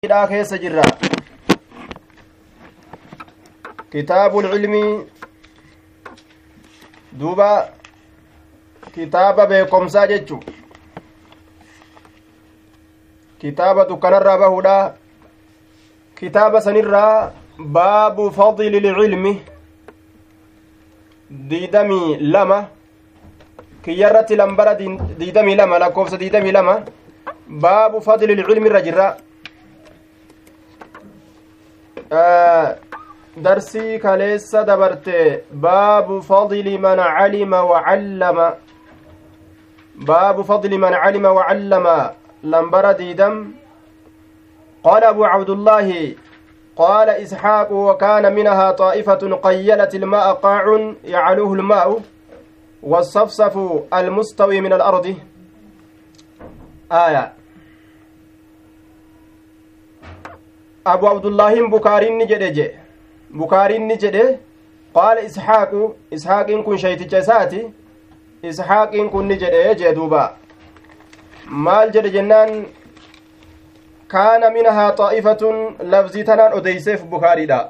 لا كيس جرا كتاب العلم دوبا كتاب بكم ساجتشو كتاب دكان الرابهودا كتاب سنرا باب فضل العلم ديدمي لما كيرت لمبرا ديدمي لما لكوفس ديدمي لما باب فضل العلم الرجرا درسي كاليسا دبرت باب فضل من علم وعلم باب فضل من علم وعلم لمبر ديدم قال أبو عبد الله قال إسحاق وكان منها طائفة قيلت الماء قاع يعلوه الماء والصفصف المستوي من الأرض آية أبو عبد الله بكارين نجده قال إسحاق إن كن شيء تجساتي إسحاق إن كن نجده جدوبا مال جد جنان كان منها طائفة لفظي تنان أديسف بكاري دا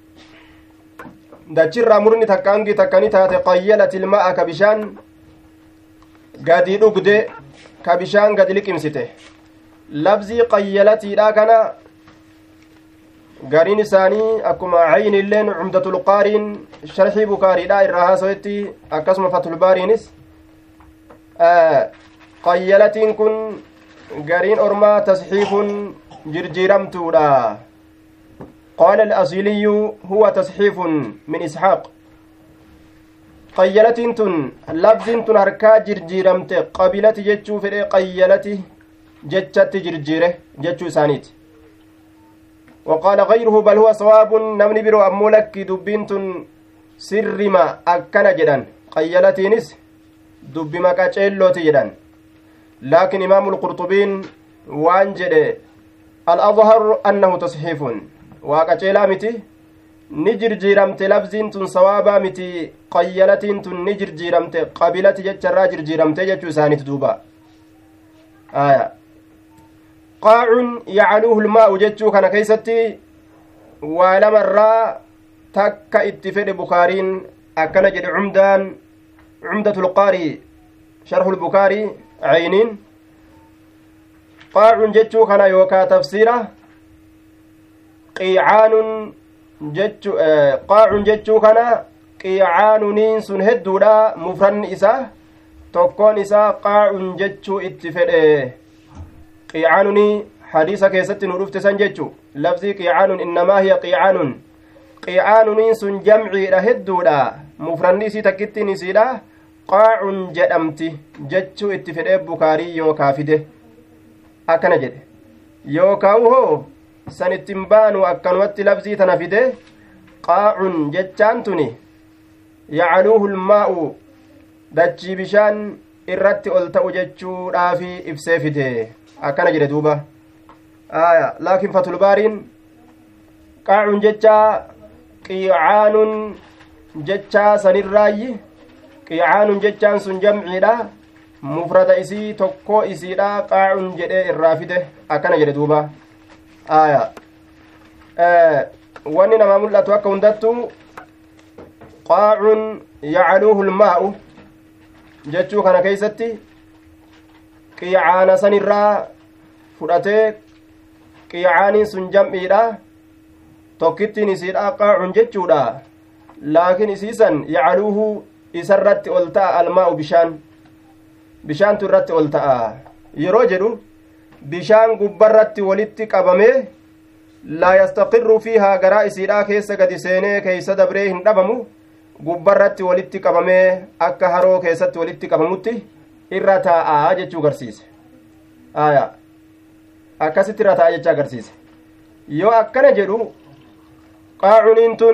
دجر مرني تكانجي تكاني تاتي قيلت الماء كبشان قادي نقده كبشان قادي لكمسته لفظي قيلتي لا كان gariin isaanii akkuma caynilleen cumdatul qaariin sharxii bukaariidha irraa haasoetti akkasuma fatul baariinis qayyalatiin kun gariin ormaa tasxiifun jirjiiramtuudha qaala al-asiiliyyu huwa tasxiifun min isxaaq qayyalatiin tun labziin tun harkaa jirjiiramte qabilati jechuu fedhe qayyalati jechatti jirjiire jechuu isaaniiti وقال غيره بل هو صواب نمني برو أمولك دبينت سرما أكنا جدا قيلتينس دبما كاتشيلوتي جدا لكن إمام القرطبين وانجد الأظهر أنه تصحيف وكاتشيلا متي نجر جيرمت لفزين صوابا متي قيلتين نجر جيرمت قبيلة جتشرا جر جيرمت جتشو ساني تدوبا آية قاع يعلوه الماء جتشو كان كيستي ولما الرا تك اتفاد بخارين أكن جد عمدة القاري شرح البخاري عينين قاع جتشو كان يوكا تفسيره قيعان جتشو قاع جتشو كان قيعان نين سن هدودا مفرن إسا تكون إسا قاع جتشو اتفاد قيعانني حديث كيست نرفت سنجتشو لفظي قيعان إنما هي قيعانني سن جمعي رهدودا مفرنسي تكتني سيدا قاع جدمتي جتشو اتفده بكاري يوكا فده أكنا جد يوكاو هو سنتنبانو أكنوات لفظي تنفده قاع جتشانتني يعلوه الماء دجي بشان irratti ol ta'u jechuudhaafi ibsee fide akkana jedhe duuba laakiin fatul baariin qaacun jechaa qiicaanun jechaa sanirraayyi qiicaanun jechaan sun jamciidha mufrada isii tokko isiidha qaacun jedhee irraa fide akkana jedhe duuba wanni namaa mul'atu akka hundattu qaacun yacluuhu lmaa'u jechuu kana keeysatti qiicaana sanirraa fudhatee qiicaaniin sun jam'iidha tokkittiin isiidha qaacun jechuudha laakiin isiisan yacluuhu isarratti ol ta'a almaa'u bishaantu irratti ol ta'a yeroo jedhu bishaan gubbarratti walitti qabamee laa yastaqirru fiihaa garaa isiidha keessa gadi seenee keeysa dabree hin dhabamu gubbarratti walitti qabamee akka haroo keessatti walitti qabamutti irra taa'aa jechuu agarsiise akkasitti irra taa'aa jechuu agarsiise yoo akkana jedhu qaacuniin tun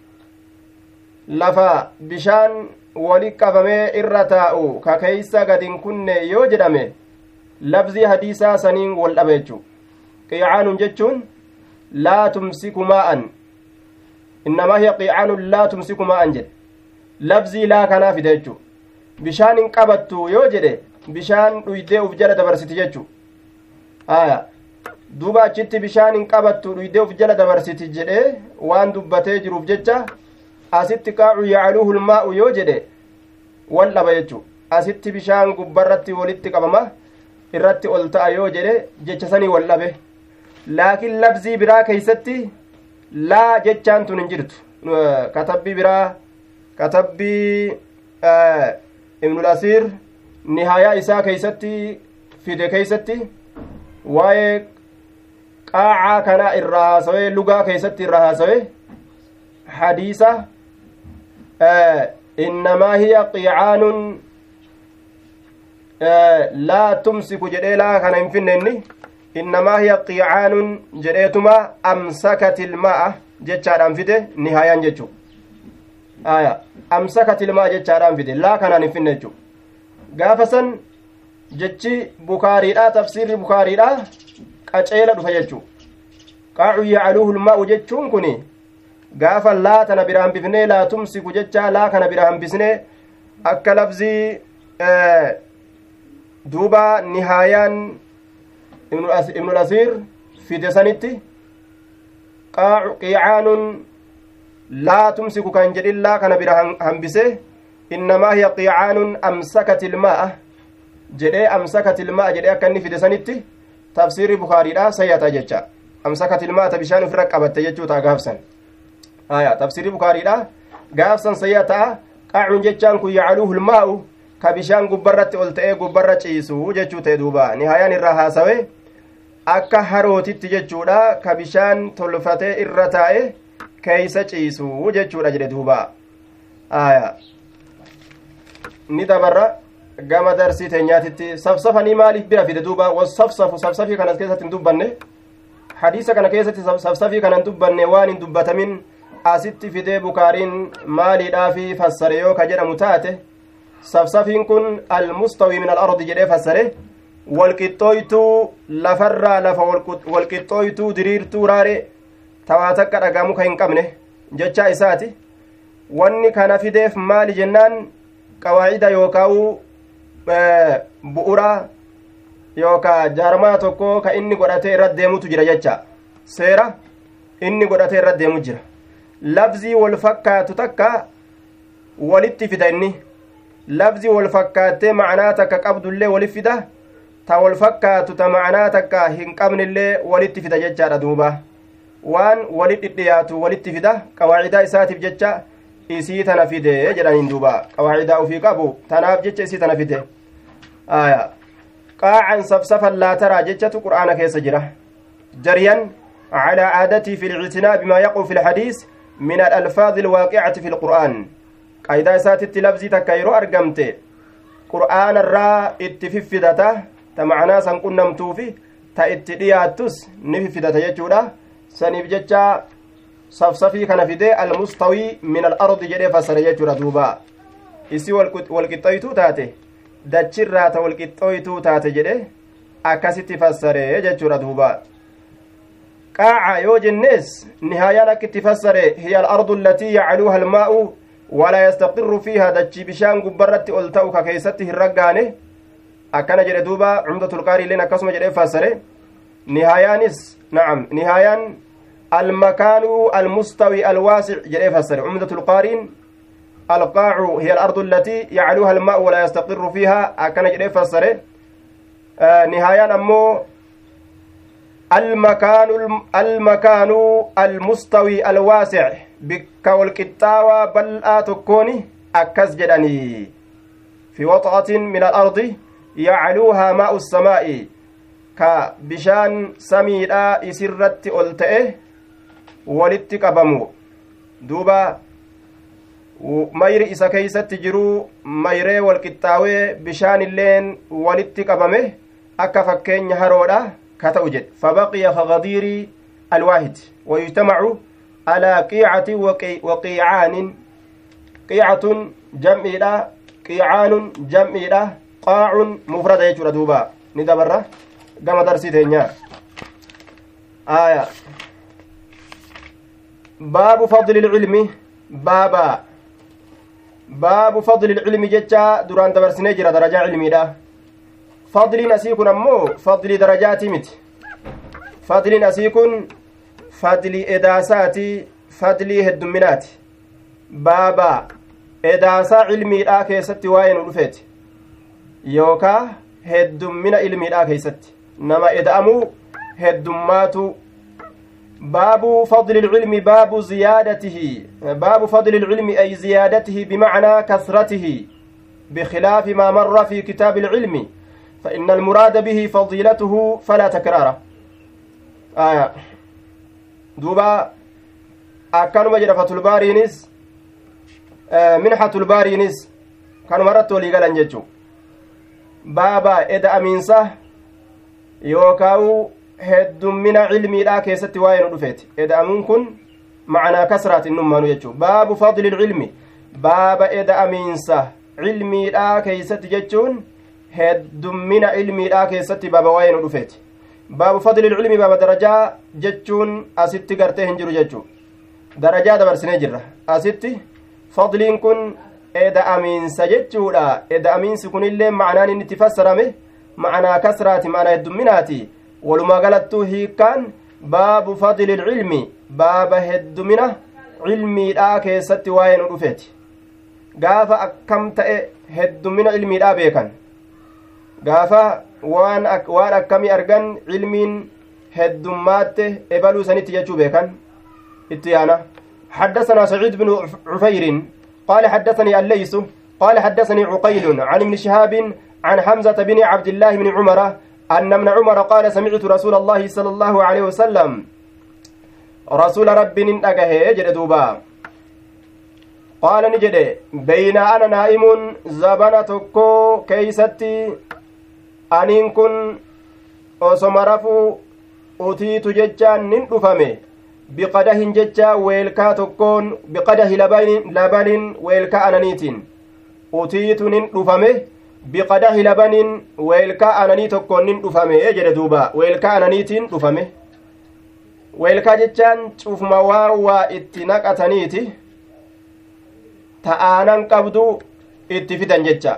lafa bishaan walitti qabamee irra taa'u ka keeysa gadin kunne yoo jedhame labzii hadiisaa saniin wal dhabe jechuu qiicaanun jechuun laa tumsiku maa'an innamaa hiya qiicaanun laa tumsiku maa'an jedhe labzii laa kanaa fide jechuu bishaan hin qabattu yoo jedhe bishaan dhuydee uf jala dabarsiti jechuu duuba achitti bishaan hin qabattu dhuydee uf jala dabarsiti jedhee waan dubbatee jiruuf jecha asitti qaacu ya'aluuhu lmaa'u yoo jedhe wal dhaba jechuu asitti bishaan gubbarratti walitti qabama irratti ol ta'a yoo jedhe jecha sanii wal dhabe laakiin labzii biraa keeysatti laa jechaan tun hin jirtu katabbii biraa katabbii ibnul asiir nihaayaa isaa keeysatti fide keeysatti waa'ee qaacaa kana irraa haasawee lugaa keeysatti irraa haasawee hadiisa innamaa hiya qiicaanun laa tumsiku jedhee laa kana hin finne inni innamaa hiya qiicaanun jedheetuma amsakatilma'a jechaadhaan fide nihaayaan jechuu aya amsakatilma'a jechaadhaan fide laa kanaan hin finne jechuu gaafa san jechi bukaariidha tafsiirri bukaariidha qaceela dhufa jechuu qaacu ya'aluuhu lmaa'u jechuun kuni gaafa laa tana bira hambifnee laa tumsiku jecha laa kana bira hambisnee akka labzii duuba nihaayaan ibnul asiir fide sanitti qiicaanun laa tumsiku kan jedhin laa kana bira hambise innamaa hiya qiicaanun amsakatilmaa'a jedhee amsakatilmaa'a jedhee akka inni fide sanitti tafsiirri bukaariidha sayyata jecha amsakatilmaa'ata bishaan ofirra qabatte jechuuta gaafsan aya tafsiirri bukaariidha gaafsan sayyata qaacun jechaan kun ya'aluuhu lmaa'u ka bishaan gubbarratti ol ta'ee gubbarra ciisu jechuu ta'e duuba nihaayaan irraa haasawe akka harootitti jechuudha ka bishaan tolfatee irra taa'e keeysa ciisu jechuudha jedhe duuba aya ni dabarra gama darsii teenyaatitti safsafanii maaliif bira fide duuba wasafsafu safsafii kanas keessatti hin dubbanne hadiisa kana keessatti safsafii kana hin dubbanne waan hin dubbatamin asitti fidee bukaariin maaliidhaafi fassare yoo ka jedhamu taate safsafiin kun almustawii min alardi jedhee fassare walqixxooytuu lafarraa lafa walqixxooytuu diriirtuu raare tawaa takka dhagamu ka hin qabne jechaa isaati wanni kana fideef maali jennaan qawaacida yookaa'u bu'ura yookaa jaarmaa tokko ka inni godhatee irra deemutu jira jecha seera inni godhatee irra deemu jira labzii wal fakkaatu takka walitti fida inni labzii wal fakkaattee ma'anaa takka qabdullee walitti fida ta wal fakkaatu ta ma'anaa takka hin qabnillee walitti fida jechaadha duuba waan walitti dhiyaatu walitti fida qawaacidaa isaatiif jecha isii tana fide jedhaniin duuba qawaacidaa ufii qabu tanaaf jecha isii tana fide aya qaacan safsafan laa taraa jechatu qur'aana keessa jira jariyan على عادته في الاعتناء بما يقع في الحديث من الألفاظ الواقعة في القرآن قاعدة ساتت لفظي تكايرو أرقمت قرآن الراء اتففدته تمعنا سنكون نمتوفي تأتدياتس نففدته يجودا سنفججا صفصفي كان فدي المستوي من الأرض جدي فسر يجودا دوبا إسي والقطويتو تاتي دچرات والقطويتو تاتي جدي أكاسي فسر يجودا دوبا قاعة يوجنس نهاية كتفسر هي الأرض التي يعلوها الماء ولا يستقر فيها دجي بشان قبرت ألتوك كيسته الرقاني أكان جردوبا عمدة القاري لنا قسم جرد فسر نهايانس نعم نهايان المكان المستوي الواسع جرد فسر عمدة القارين القاع هي الأرض التي يعلوها الماء ولا يستقر فيها أكان جرد فسر نهايان أمو المكان المستوي الواسع بك والكتاوى بل تكوني أكز جدني في وطأة من الأرض يعلوها ماء السماء كبشان سميدا إسرت ألتئه ولتكبمو دوبا مير إسا كيست جرو ميري والكتاوى بشان اللين ولتكبمه أكا فكين هرودا كتوجد فبقي كغدير الواحد ويجتمع على قيعة وقيعان قيعة جمع قيعان جمع قاع مفرد يجور دوبا ندبره كما درسي تنيا آية باب فضل العلم باب فضل العلم جتا دوران دبرسني جرا درجة علمي ده فضل نسيكون أمو فضل درجات مت fadliin asii kun fadlii edaasaati fadlii heddumminaati baaba edaasaa ilmiidhaa keessatti waa'ee nu dhufeeti yookaa heddummina ilmiidhaa keessatti nama eda'amuu heddummaatu باب فضل العلم باب زيادته باب فضل العلم أي زيادته بمعنى كثرته بخلاف ما مر في كتاب العلم فإن المراد به فضيلته فلا تكراره دوبا أكانوا مجرى فتح البارينيس منحة البارينيس كانوا مرتوا لي قال أنججوا بابا إذا أمينسه يوكاو heddummina cilmiidhaa keessatti waa'ee nu dhufeeti eda'amuun kun macanaa kasraatiin nummaanu jechuu baabu fadli ilcilmi baaba eda'amiinsa cilmiidhaa keeysatti jechuun heddummina ilmiidhaa keessatti baaba waa'ee nu dhufeeti baabu fadli ilcilmi baaba darajaa jechuun asitti gartee hin jiru jechuu darajaa dabarsinee jirra asitti fadliin kun eda'amiinsa jechuudha eda'amiinsi kunillee macanaan inni itti fassarame macanaa kasraati macanaa heddumminaati walumaa galattuu hiikkaan baabu fadli ilcilmi baaba heddumina cilmiidhaa keessatti waa'ee nu dhufeeti gaafa akkam ta'e heddumina ilmiidhaa beekan gaafa waan akkamii argan cilmiin heddummaatte ebaluu sanitti jechuu beekan itti yaana حدثنا سعيد بن عفير قال حدثني الليث قال حدثني عقيل عن ابن شهاب عن حمزة بن عبد الله بن عمر أن ابن عمر قال سمعت رسول الله صلى الله عليه وسلم رسول ربي ننتقه يجد دوبا قال نجد بين أنا نائم زبنتكو كيستي أنين كن أسمرفو أتيت ججان ننتفمي بقده ججا ويلكا تكون بقده لبن ويلكا أنانيتين أتيت ننتفمي biqadahi labanin weelkaa ananii tokkoonnin dhufame jedhe duuba weelkaa ananiitiin dhufame weelkaa jechaan cufuma waa itti naqataniiti ta'aanan qabdu itti fidan jecha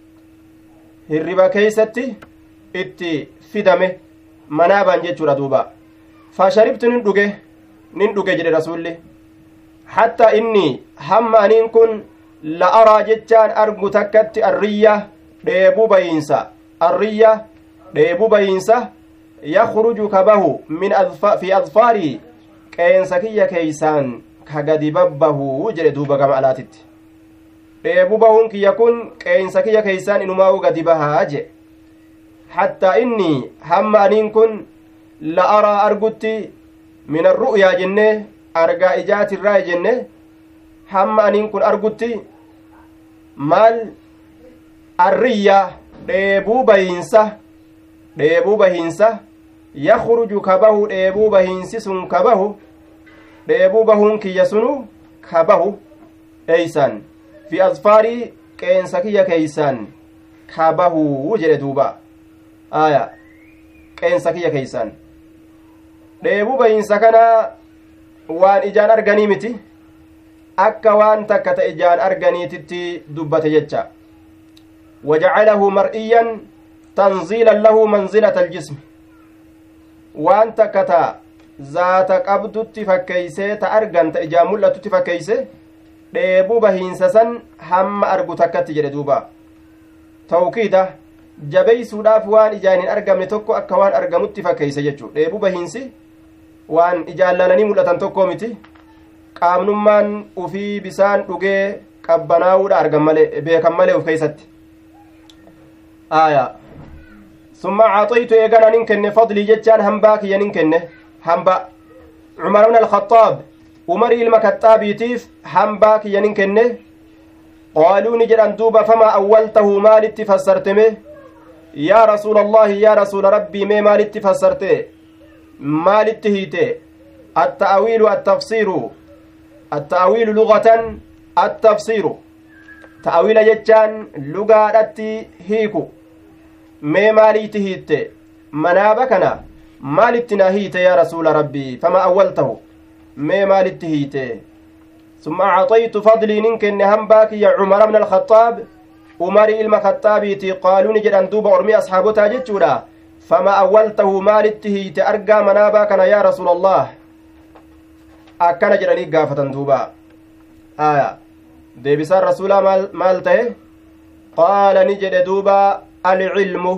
hirriba keeysatti itti fidame manaaban jechuudha duuba fasharibtu nin dhuge jedhe rasulli hatta inni hamma aniin kun la araa jechaan argu takkatti arriyya dheebuu bayiinsa arriyya dheebuu bayiinsa yakhruju kabahu min fi adfaarii qeensa kiyya keeysaan ka gadi babbahu jedhe duuba gama alaatitti dheebuu bahuun kiyya kun qeensa kiyya keeysaan inumaa'u gadi bahaa je hattaa inni hamma aniin kun la araa argutti min arru'yaa jenne argaa ijaatirraa jenne hamma aniin kun argutti maal arriyya dheebuu bahiinsa yakhruju kabahu dheebuu bahiinsi sun kabahu dheebuu bahuun kiyya sunu kabahu eeysan fi asfaarii qeensa kiyya keeysan kabahu jedhe duuba aya qeensa kiyya keeysan dheebuu bahiinsa kana waan ijaan arganii miti akka waan takka ta ijaan arganiititti dubbate jecha وجعله مرئيا تنزيلا له منزلة الجسم وانت كتا ذات قبض تفكيسه تأرغن تأجامل تفكيسه ديبو بهينسسن هم أرغو تكت جردوبا توكيدا جبي سوداف وان إجانين أرغم توكو أكوان أرغم تفكيسه ججو ديبو بهينسي وان إجالانني ملتن توكو متي قامنمان وفي بسان dhuge qabbanaawudha argamale beekamale uf keeysatti آية ثم أعطيت إيقانا ننكن فضلي جتان همباك ينكن همبا عمر بن الخطاب عمر المكتاب يتيف همباك ينكن قالوا نجد أن دوب فما أولته مالت فسرتمه يا رسول الله يا رسول ربي مالت فسرته مالت هيته التأويل التفسير لغة التفسير تأويل جتان لغة هيكو mee maaliitti hiitte manaaba kana maalitti na hiite yaa rasuula rabbii fama awwaltahu mee maalitti hiite summa acطaytu fadlii nin kenne hambaa ya cumara bna alkhaxaab umarii ilma khaxaabiiti qaaluuni jedhan duuba ormii asxaabotaa jechuudha فما أولته مالته تأرقى منابا كان يا رسول الله أكن جراني قافة دوبا deebisaan rasuulaa maal ta'e qaala ni jedhe duuba alcilmu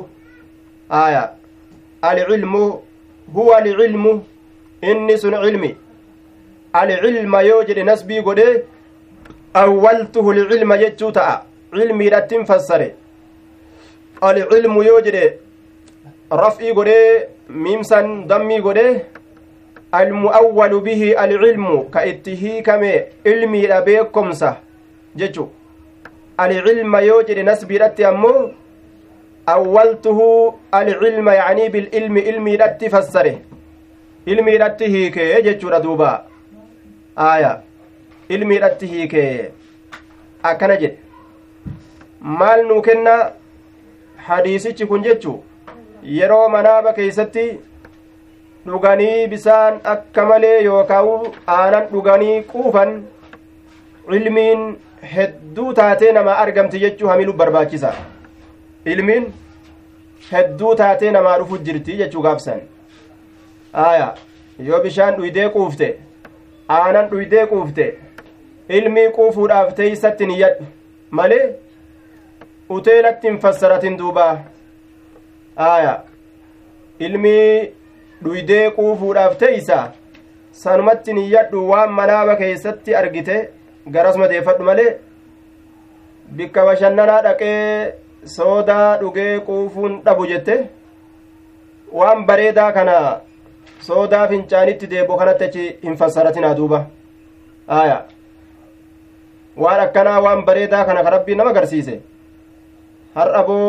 alcilmu huwa alcilmu inni sun cilmi alcilma yoo jedhe nasbii godhe awwaltuhu alcilma jechuu ta'a cilmiidhattin fassare alcilmu yoo jedhe raf'ii godhe miimsan dammii godhe almu'awwalu bihi alcilmu ka itti hiikame ilmiidha beekomsa jechu alcilma yoo jedhe nasbiidhatti ammoo awwaltuhu alcilma yacanii bililmi ilmiidhatti fassare ilmiidhatti hiikee jechuudha duuba aya ilmiidhatti hiikee akkana jedhe maal nuu kenna hadiisichi kun jechu yeroo manaaba keeysatti dhuganii bisaan akka malee yookaan aanan dhuganii quufan ilmiin hedduu taatee nama argamti jechuu hamilu barbaachisa ilmiin hedduu taatee namaa dhufu jirti jechuu gaabsan aya yoo bishaan dhuydee quufte aanan dhuydee quufte ilmii quufuudhaaf teeysatti niyyadhu malee uteelatti hin fassaratin duuba aya ilmii dhuydee quufuudhaaf teeysa sanumatti niyyadhu waan manaaba keessatti argite garasuma deeffadhu malee bikka bashannanaa dhaqee soodaa dhugee quufuun dhabu jette waan bareedaa kana soodaa fincaanitti deebu kanatti achi hin fassaratinaa duuba aya waan akkanaa waan bareedaa kana ka rabbiin nama agarsiise har'a boo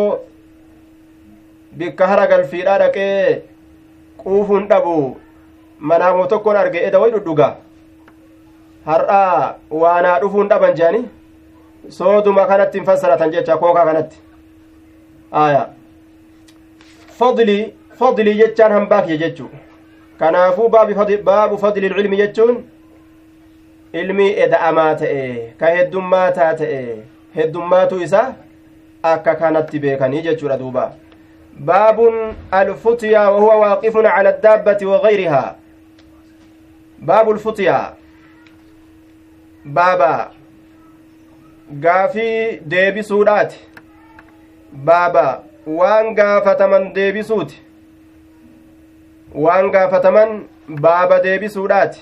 bikka hara galfiidhaa dhaqee quufuun dhabu manaamoo tokkoon arge eda way dhudhuga har'a waanaa dhufuun dhaban jeani sooduma kanatti hin fassaratan jecha kookaa kanatti aya fadlii jechaan hambaakiye jechu kanaafuu baabu fadli ilmi jechuun ilmii eda'amaa ta'e ka heddummaataa ta'e heddummaatu isa akka kanatti beekanii jechuudha duuba baabun alfutyaa wahuwa waaqifun cala addaabbati wagayrihaa baabu lfutyaa baaba gaafii deebisuudhaati baaba waan gaafataman deebisuuti waan gaafataman baaba deebisuudhaati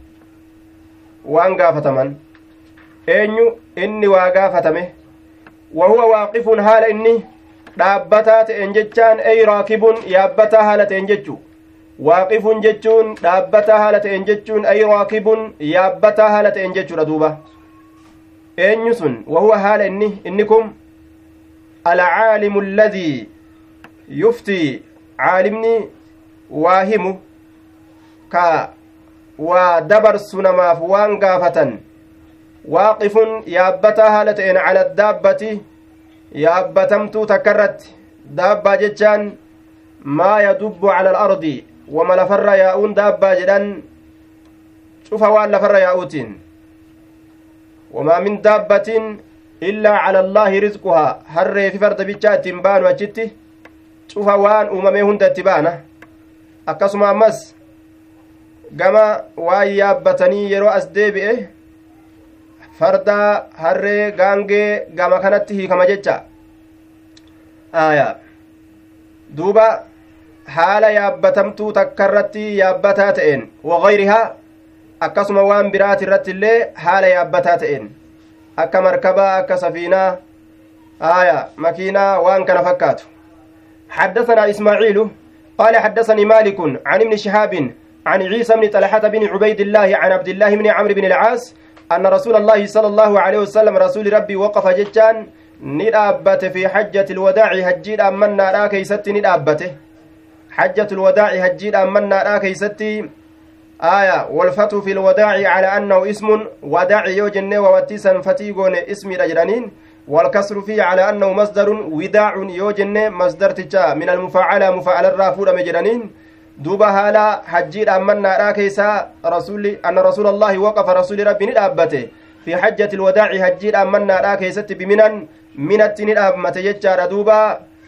waan gaafataman eenyu inni waa gaafatame wahuwa waaqifun haala inni dhaabbataa ta'en jechaan ay raakibun yaabbataa haala ta'en jechu waaqifun jechuun dhaabbataa haala ta'en jechuun ay raakibun yaabbataa haala ta'en jechuudha duuba eenyu sun wahuwa haala inni kun alcaalimu alladii yuftii caalimni waa himu ka waa dabarsu namaaf waan gaafatan waaqifun yaabbataa haala ta'en cala addaabbati yaabbatamtuu takka irratti daabbaa jechaan maa yadubbu cala alardi wama lafarra yaa'uun daabbaa jedhan cufa waan lafarra yaa'uutiin wamaa min daabbatin illaa cala allaahi rizquhaa harreefi farda bichaa ittiin baanu achitti cufa waan uumamee hunda itti baana akkasuma ammas gama waan yaabbatanii yeroo as deebi'e farda harree gaangee gama kanatti hiikama jecha aya duuba haala yaabbatamtuu takka irratti yaabbataa ta'een wagayrihaa akkasuma waan biraati irratti illee haala yaabbataa ta'een akka markabaa akka safiinaa aya makiinaa waan kana fakkaatu حدثنا إسماعيل قال حدثني مالك عن ابن شهاب عن عيسى بن طلحة بن عبيد الله عن عبد الله بن عمرو بن العاص أن رسول الله صلى الله عليه وسلم رسول ربي وقف ججان ندابت في حجة الوداع هجيد أمنا را كيست ندابته حجة الوداع هجيد أمنا را كيست آية والفتو في الوداع على أنه اسم وداع يوجن ووتيسا فتيقون اسم رجلانين والكسر فيه على أنه مصدر وداع يوجن مصدر تجا من المفاعلة مفاعل الرافور مجرانين دوبا هالا حجيد أمنا را كيسا أن رسول الله وقف رسول ربي ندابته في حجة الوداع هجيد أمنا را كيست بمنن منت ندابمت يجار دوبا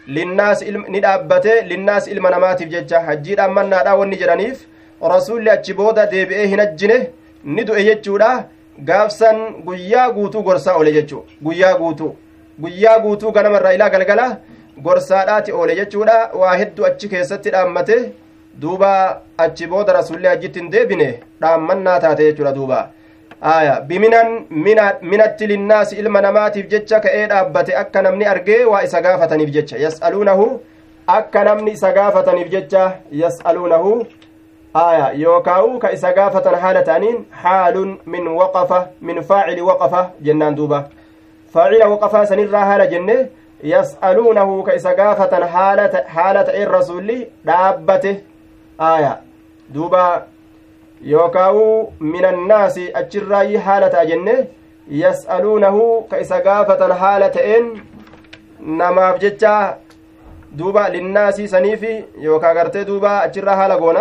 linnaas ni dhaabbate linnaas ilma namaatiif jecha hajjiidhaan mannaadhaa wanni jedhaniif rasuulli achi booda deebi'ee hin hajjine ni du'e jechuudha gaafsan guyyaa guutuu gorsaa oole jechuu guyyaa guutuu ganamarraa ilaa galgala gorsaadhaati oole jechuudha waa hedduu achi keessatti dhaammate duuba achi booda rasuulli hajjitti hin deebine dhaammannaa taate jechuudha duuba biminan minatti linnaasi ilma namaatiif jecha ka'ee dhaabbate akka namni argee waa isa gaafataniif jecha yas'aluunahu akka namni isa gaafataniif jecha yas'aluunahu yookaa'u ka isa gaafatan haala ta'aniin haalun min faacili waqafa jennaan duuba faacila waqafaa sanirraa haala jenne yas'aluunahu ka isa gaafatan haala ta'een rasuulli dhaabbate duuba yookaa'u minannaasi achirraayi haala ta'a jenne yas'aluunahu ka isa gaafatan haala ta'een namaaf jecha duuba linnaasii saniifi yookaa gartee duuba achirraa haala goona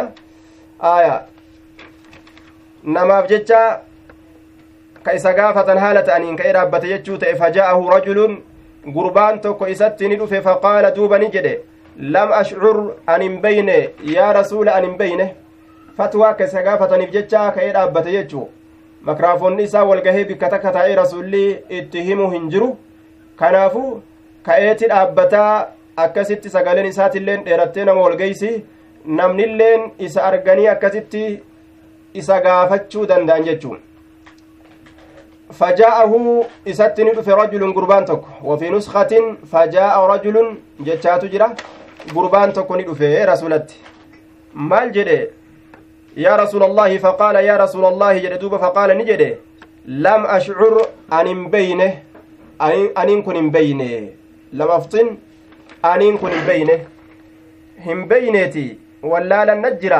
namaaf jecha ka isa gaafatan haala ta'aniin ka'ee dhaabbate jechuu ta'e fajaa'ahu rajulun gurbaan tokko isatti ni dhufe faqaala duuba ni jedhe lam ashcur an hin beyne yaa rasuula an hin beyne fatwaa ka isa gaafataniif jecha ka'ee dhaabbate jechuu makraafonni isaa walgahee bikka takka taa'ee rasuulli itti himu hin jiru kanaafu ka'eeti dhaabbataa akkasitti sagaleen isaatilleen dheerattee nama walgeysi namnilleen isa arganii akkasitti isa gaafachuu danda'an jechuun fajaa'ahu isatti ni dhufe rajulun gurbaan tokko wafii nuskatin fajaa'a rajulun jechaatu jira gurbaan tokko ni dhufe rasulatti maal jedhe yaa rasuula allaahi faqaala yaa rasuula allaahi jedhe duuba faqaala ni jedhe lam ashcur an hin beyne aniin kun hin beyne lamaftin aniin kun hin beyneeti wallaalan najjira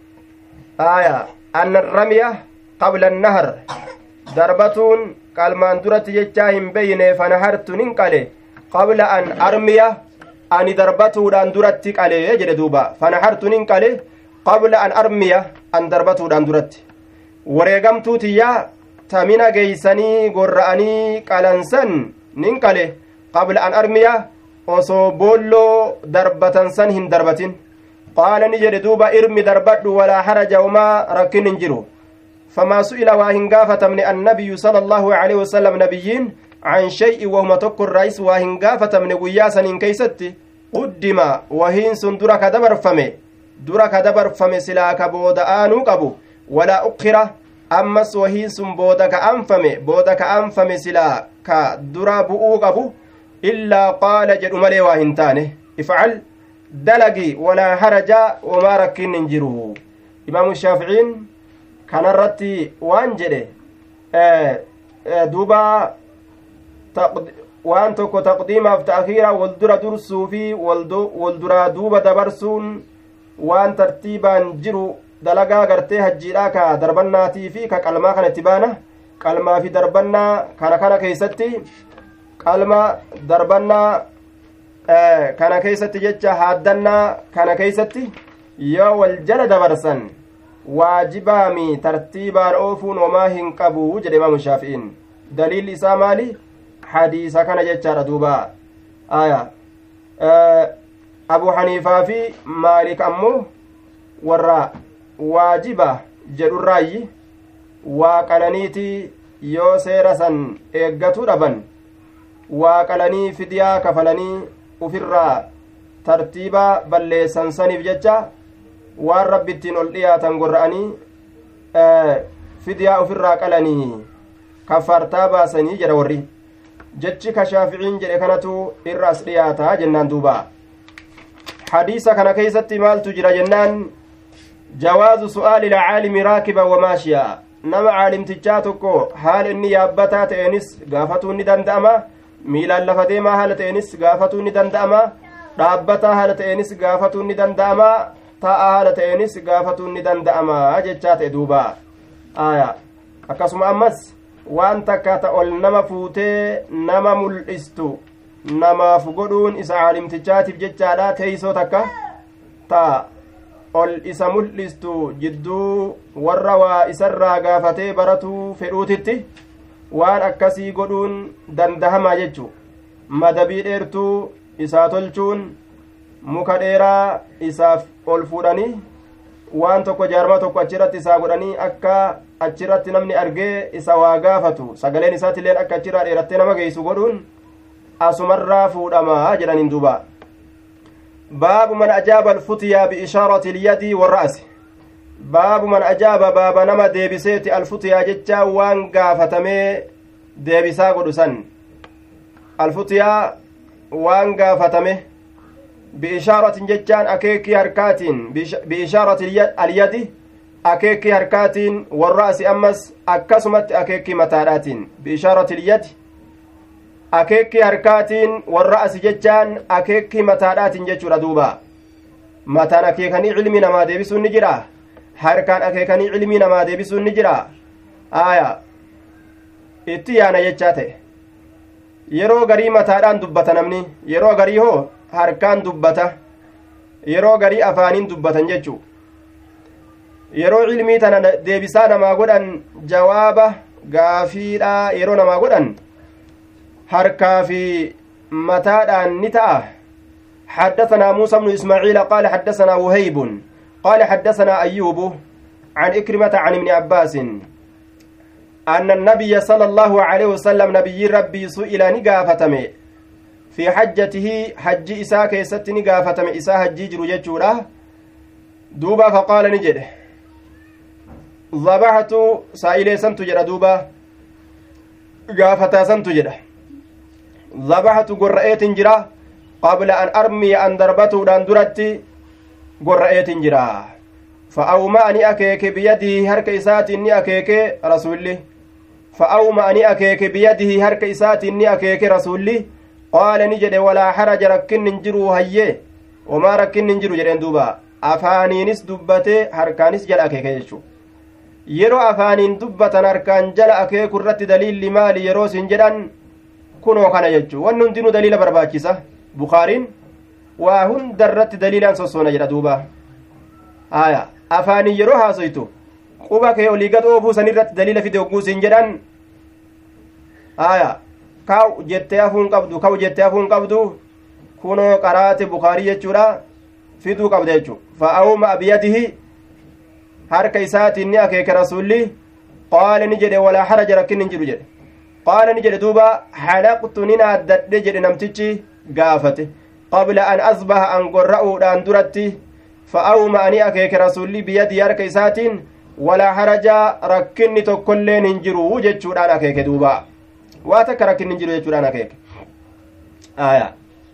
anna ramiya qabla annahar darbatuun qalmaan duratti jechaa hin beyne fanahartu nin qale qabla an armiya ani darbatuudhaan duratti qale jedhe duuba fanahartu nin qale qabla an armiya an darbatuudhaan duratti wareegamtuu tiyyaa tamina geeysanii gorra'anii qalansan nin qale qabla an armiya osoo boolloo darbatan san hin darbatin qaala ni jedhe duuba irmi darbadhu walaa haraja umaa rakkin hin jiru famaa su'ila waa hin gaafatamne annabiyyu sala allaahu aleyhi wasalam nabiyyiin an shay'in wahuma tokko irraayis waa hin gaafatamne guyyaa saniin keeysatti quddima wahiin sun dura ka dabarfame silaa ka booda aanuu qabu walaa ukkira ammas wahiin sun booda ka anfame silaa ka dura bu'uu qabu illaa qaala jedhu malee waa hin taane ifcal dalagi walaa haraja wamaa rakkin hin jiru imaamu shaaficiin kanarratti waan jedhe duuba waan tokko taqdiimaaf ta'kiira wal dura dursuu fi wal duraa duuba dabarsuun waan tartiibaan jiru dalagaa gartee hajjiidhaa ka darbannaatii fi ka qalmaa kana itti baana qalmaa fi darbannaa kana keeysatti qalma darbannaa kana keeysatti jecha haaddannaa kana keeysatti yoo wal jala dabarsan waajibaami tartiibaan oofuun homaa hin qabu jedhe imaamu shaafi'iin daliilli isaa maali hadiisa kana jechaadha duuba abu haniifaa fi maalik ammoo warra waajiba jedhurraayyi waa qalaniiti yoo seera san eeggatuu dhaban waa qalanii fidiyaa kafalanii ufirraa tartiiba balleessan saniif jecha waan rabbittiin ol dhiyaatan gorra'anii fidiyaa ufirraa qalanii kaffartaa baasanii jedha warri jechi ka shaaficiin jedhe kanatu irra as dhiyaataa jennaan duuba hadiisa kana keeysatti maaltu jira jennaan jawaazu su'aali lcaalimi raakiba wamaashiya nama caalimtichaa tokko haala inni yaabbataa ta'eenis gaafatuu ni danda'ama miilaan lafa deemaa haala ta'eenis gaafatuu ni danda'ama dhaabbataa haala ta'eenis gaafatuu ni danda'ama taa'aa haala ta'eenis gaafatuu ni danda'ama jechaa ta'e duuba akkasuma ammas waan takka ta ol nama fuutee nama mul'istu namaaf godhuun isa caalimtichaatiif jechaadha teeysoo takka ta ol isa mul'istu jidduu warra waa isarraa gaafatee baratuu fedhuutitti waan akkasii godhuun dandahamaa jechu madabii dheertuu isaa tolchuun muka dheeraa isaaf ol fuudhanii waan tokko jaarmaa tokko achirratti isaa godhanii akka achirratti namni argee isa waa gaafatu sagaleen isaatiilleen akka achirraa dheerattee nama geessu godhuun asumarraa fuudhamaa jedhaniin duuba baabu man ajaaba alfutiyaa biishaarati ilyadi warra'asi baabu man ajaaba baaba nama deebiseeti alfutiyaa jechaa waan gaafatamee deebisaa godhu san alfutiyaa waan gaafatame biishaaratin jechaan akeekii harkaatiin biishaarati alyadi akeekii harkaatiin warra'asi ammas akkasumatti akeekii mataadhaatiin biishaarati ilyadi akeekii harkaatiin warra'asi jechaan akeekii mataadhaatiin jechuudha duuba mataan akeekanii cilmii namaa deebisuun ni jira harkaan akeekanii cilmii namaa deebisuun ni jira aya itti yaana jechaa ta'e yeroo garii mataadhaan dubbata namni yeroo garii hoo harkaan dubbata yeroo garii afaaniin dubbatan jechuu yeroo cilmii tana deebisaa namaa godhan jawaaba gaafiidhaa yeroo namaa godhan harkaa fi mataadhaan ni ta'a حدثنا موسى بن إسماعيل قال حدثنا وهيب قال حدثنا أيوب عن إكرمة عن ابن عباس أن النبي صلى الله عليه وسلم نبي ربي سئل نقافتم في حجته حج إساء كيست نقافتم إساء حجي جرججورا دوبا فقال نجد ضبحت سائلي سنت جرى دوبا قافتا سنت جرى ضبحت قرأيت جرى قبل أن أرمي أن دربته دان درتي قرأيت جرى فأومأني أكيك بيده هرك إسات إني أكيك رسولي فأومأني أكيك بيده هرك إسات إني أكيك رسولي قال نجد ولا حرج ركن ننجرو هيه وما ركن ننجرو جرين دوبا أفانينس دبته هركانس جل أكيك يجو yeroo afaaniin dubbatan harkaan jala akeeku irratti daliilli maali yeroo sin jedhan kunoo kana jechuu wanni hundinuu daliila barbaachisa bukaariin waa hunda irratti daliilaan sossoona jedha duuba aya afaaniin yeroo haasoytu quba kee olii gad oofuu san irratti daliila fide hogguu sin jedhan aya kaw jettee hafuun qabdu kunoo qaraate bukaarii jechuudha fiduu qabda jechuu fa'aawuma biyadihi harka isaatiin ni akeeke rasulli qaala ni jedhe walaa haraja rakkin hin jiru jedhe qaala ni jedhe duuba halaqtu nin aaddadhe jedhe namtichi gaafate qabla an asbaha an gorra'uudhaan duratti fa'aawuma ani akeeke rasulli biyadii harka isaatiin walaa haraja rakkinni tokkolleen hin jiru jechuudhaan akeeke duuba waa takka rakkinni hin jiru jechuudhaan akeeke aya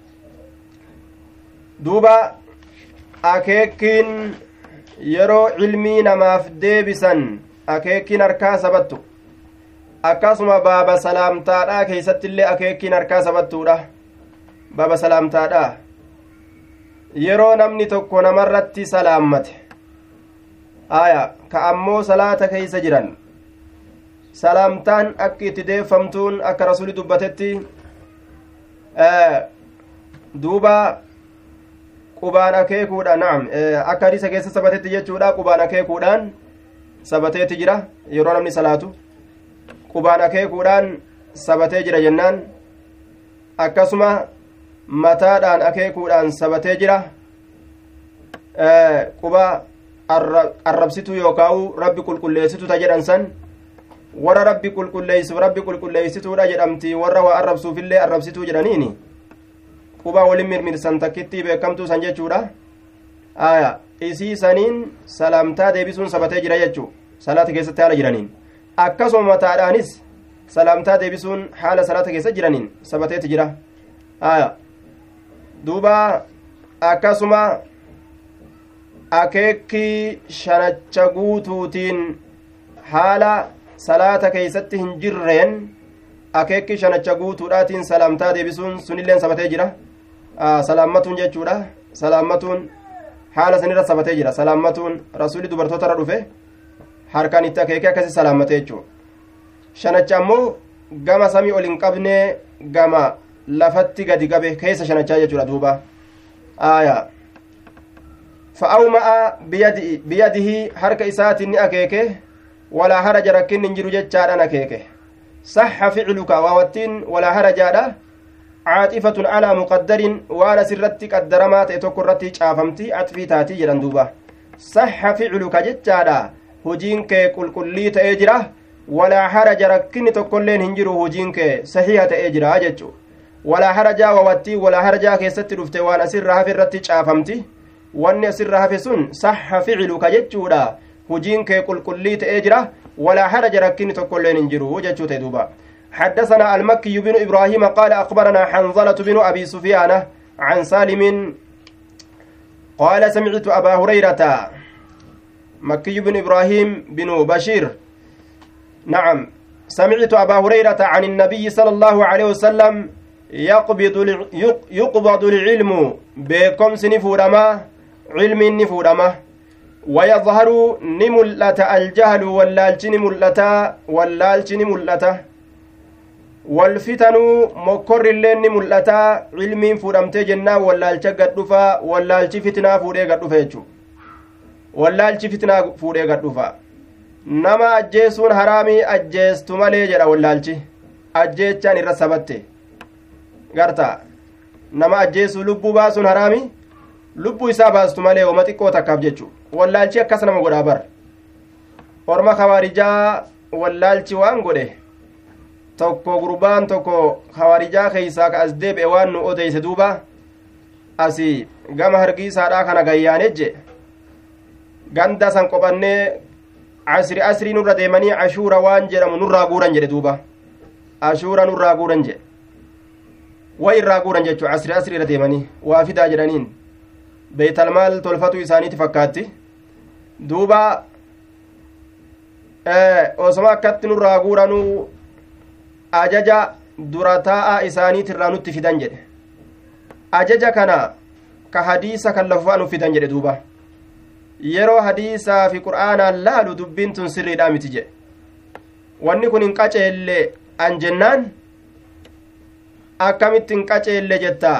duuba akeekiin yeroo cilmii namaaf deebisan akeekiin harkaa sabattu akkasuma baaba salaamtaadhaa keeysatti illee akeekiin harkaa sabattuudha baaba salaamtaadhaa yeroo namni tokko namarratti salaammate aya ka ammoo salaata keeysa jiran salaamtaan akka itti deeffamtuun akka rasuli dubbatetti duuba qubaan akeekuudha naam akka hadiisa keessa sabatetti jechuudha qubaan akeekuudhaan sabateetti jira yeroo namni salaatu qubaan akeekuudhaan sabatee jira jennaan akkasuma mataadhaan akeekuudhaan sabatee jira quba arrabsitu yookaa'u rabbi qulqulleessitu ta jedhan san warra rabbi qulqulleessu rabbi qulqulleessituudha jedhamti warra waa arrabsuufillee arrabsituu jedhaniini quba walin mirmirsan takkittii beekamtuu san jechuudha aya isii saniin salaamtaa deebisuun sabatee jira jechuu salaata keessatti haala jiraniin akkasuma mataadhaanis salaamtaa deebisuun haala salaata keessa jiraniin sabateeti jira aya duuba akkasuma akeekii shanacha guutuutiin haala salaata keessatti hin jirreen akeekii shanacha guutuudhaatiin salaamtaa deebisuun sunilleen sabatee jira salaammatuun jechuudha salaammatuun haala sanirra sabatee jira salaammatuun rasuuli dubartoota irra dhufe harkaan itti akeekee akkasi salaammatee jechuudha shanacha ammoo gama samii ol hin qabne gama lafatti gadi qabe keessa shanachaa jechuudha duuba aya fa'aawma'a biyadihi harka isaatiin ni akeeke walaa haraja rakkinni hin jiru jechaadhaan akeeke saxa ficluka waawattiin walaa harajaadha عاطفة على مقدر وانا سرتي قدرما تيتوك الرتي شافمتي أطفي تاتي جران دوبا صح فعلك جتادا هجينك كل تأجره ولا حرج ركني تقولين هنجرو هجينك صحيحة تأجره أجتشو ولا حرج ووتي ولا حرج كيست رفت وانا سرها في الرتي شافمتي وان سرها في سن صح فعلك جتشودا هجينك كل تأجره ولا حرج ركني تقولين هنجرو جتشو تدوبا حدثنا المكي بن إبراهيم قال أخبرنا حنظلة بن أبي سفيان عن سالم قال سمعت أبا هريرة مكي بن إبراهيم بن بشير نعم سمعت أبا هريرة عن النبي صلى الله عليه وسلم يقبض العلم بكم سنفورما علم نفورما ويظهر نملة الجهل واللالج نملة والفتن مكر اللين ملتا علم فورمتي جنة واللالچ قد دفا واللالچ فتنة فوري قد دفا يجو واللالچ فتنة فوري قد دفا نما أجيسون حرامي أجيستو مالي جرا واللالچ أجيچان الرسبت غرتا نما أجيسو لبو باسون حرامي لبو إسا باستو مالي ومتقو تكاب جيچو واللالچ أكسنا مقود عبر ورما خوارجا واللالچ وان قده tokko gurbaan tokko hawaarijaa keeysaa ka as deebi'e waan nu odeyse duuba asii gama hargiisaadhaa kana gayyaanejje ganda san qophannee asrii nurra deemanii ashuura waan jedhamu nurraa guuran jedhe duuba ashuura nurraa guuran jedhe wa irraa guuran jechuu asrii irra deemanii waa fidaa jedhaniin beeytalmaal tolfatu isaaniiti fakkaatti duuba osoma akkatti nurraa guuranuu ajaja durataa isaaniitirraa nutti fidan jedhe ajaja kana ka hadiisa kan lafufaa nu fidan jedhe duuba yeroo hadiisaa fi qur'aanaan laalu dubbiin tun sirriidhaa miti jedhe wanni kun hin qaceelle an jennaan akkamitti hin qaceelle jettaa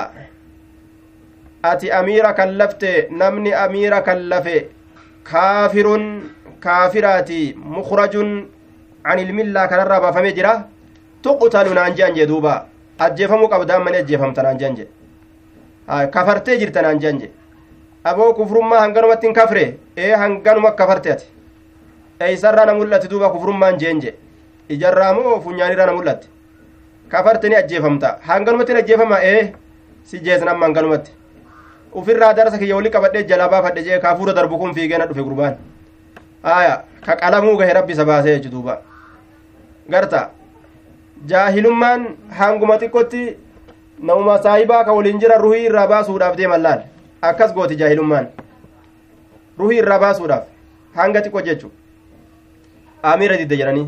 ati amiira kan lafte namni amiira kan lafe kaafirun kaafiraati mukrajun an ilmillaa kanarraa baafamee jira tuqutalu naan jean jee duuba ajjeefamuu qabdaan mani ajjeefamta naan jean je kafartee jirta naan jean je aboo kufrummaa hanganumatti hin kafre hanganuma kafarte ati eeysarraa na mul'atti duuba kufrummaan jeen je ijarraa moo funyaanirraa na mul'atti kafarte ni ajjeefamta hanganumatti ajjeefama si jeesan amma hanganumatti ufirraa darasa kiyya wali qabadhee jalaa baafadhe jee kaafuura darbu kun fiigeena dhufe gurbaan aya ka qalamuu gahe rabbi isa baasee jechu duuba garta jaahilummaan hanguma xiqqotti namuma saahibaa ka waliin jira ruhii irraa baasuudhaaf deeman laal akkas gooti jaahilummaan ruhii irraa baasuudhaaf hanga xiqqo jechu amiira didde jedhanii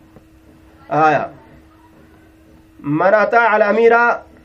aya man ataa ala amiiraa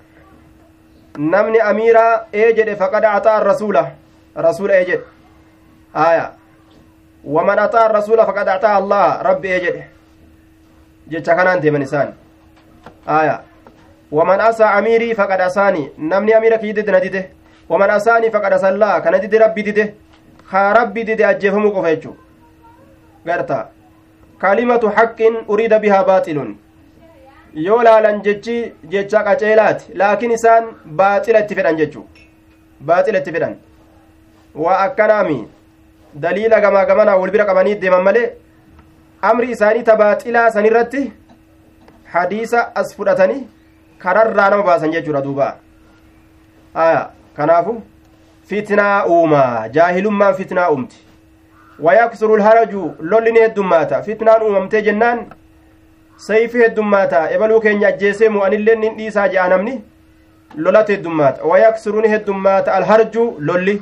namni amiiraa jedhe faqad ataa rasuula jedhe aya waman ataa rasuula faqad ataa allah rabbi jedhe jecha kanaan deeman isaan aya waman asaa amiirii faqad asaani namni amiira kiyyi dide na dide waman asaanii faqad asallaa kana dide rabbi dide haa rabbi dide ajjeefamuu qofa jechuu garta kalimatu haqqin uriida bihaa baaxilun yoo laalan jechi jecha qaceelaati laakiin isaan baaxila itti fedhan jechuu baaxila itti fedhan waa akkanaami daliila gamaa gamanaa wal bira qabanii deeman malee amri isaanii ta baaxilaa sanirratti hadiisa as fudhatanii kararraa nama baasan jechuudha duuba aya kanaafu fitnaa uumaa jaahilummaan fitnaa uumti wayaksuru lharaju lolli ni heddummaata fitnaan uumamtee jennaan sayfi heddummaata ebaluu keenya ajjeesee mu'anillee nin dhiisaa je'a namni lolatu heddummaata wayaksuru ni heddummaata alharju lolli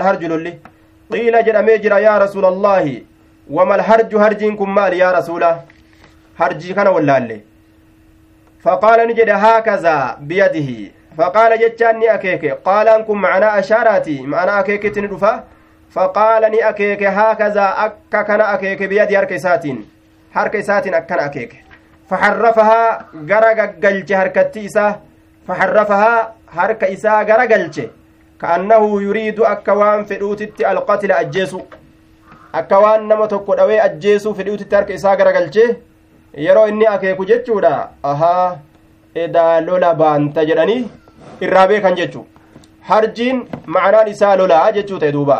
qiila jedhamee jira yaa rasuula allaahi wama alharju harjiin kun maali yaa rasuula harjii kana wallaalle فقال نجد هكذا بيده فقال جتاني أكيك قال أنكم معنا أشاراتي معنا أكيك تندفا فقال ني أكيك هكذا أككنا أكيك بيد هركيسات أكنا أكيك فحرفها غرق قلج هركتيسة فحرفها هركيسة غرق قلج كأنه يريد أكوان فدوتت القتل أجيسو أكوان نمتك ودوي أجيسو فدوتت هركيسة غرق قلج yeroo inni akeeku jechuudha ahaa edaa lola baanta jedhanii irraa beekan jechuu harjiin ma'anaan isaa lolaa jechuu ta'e duuba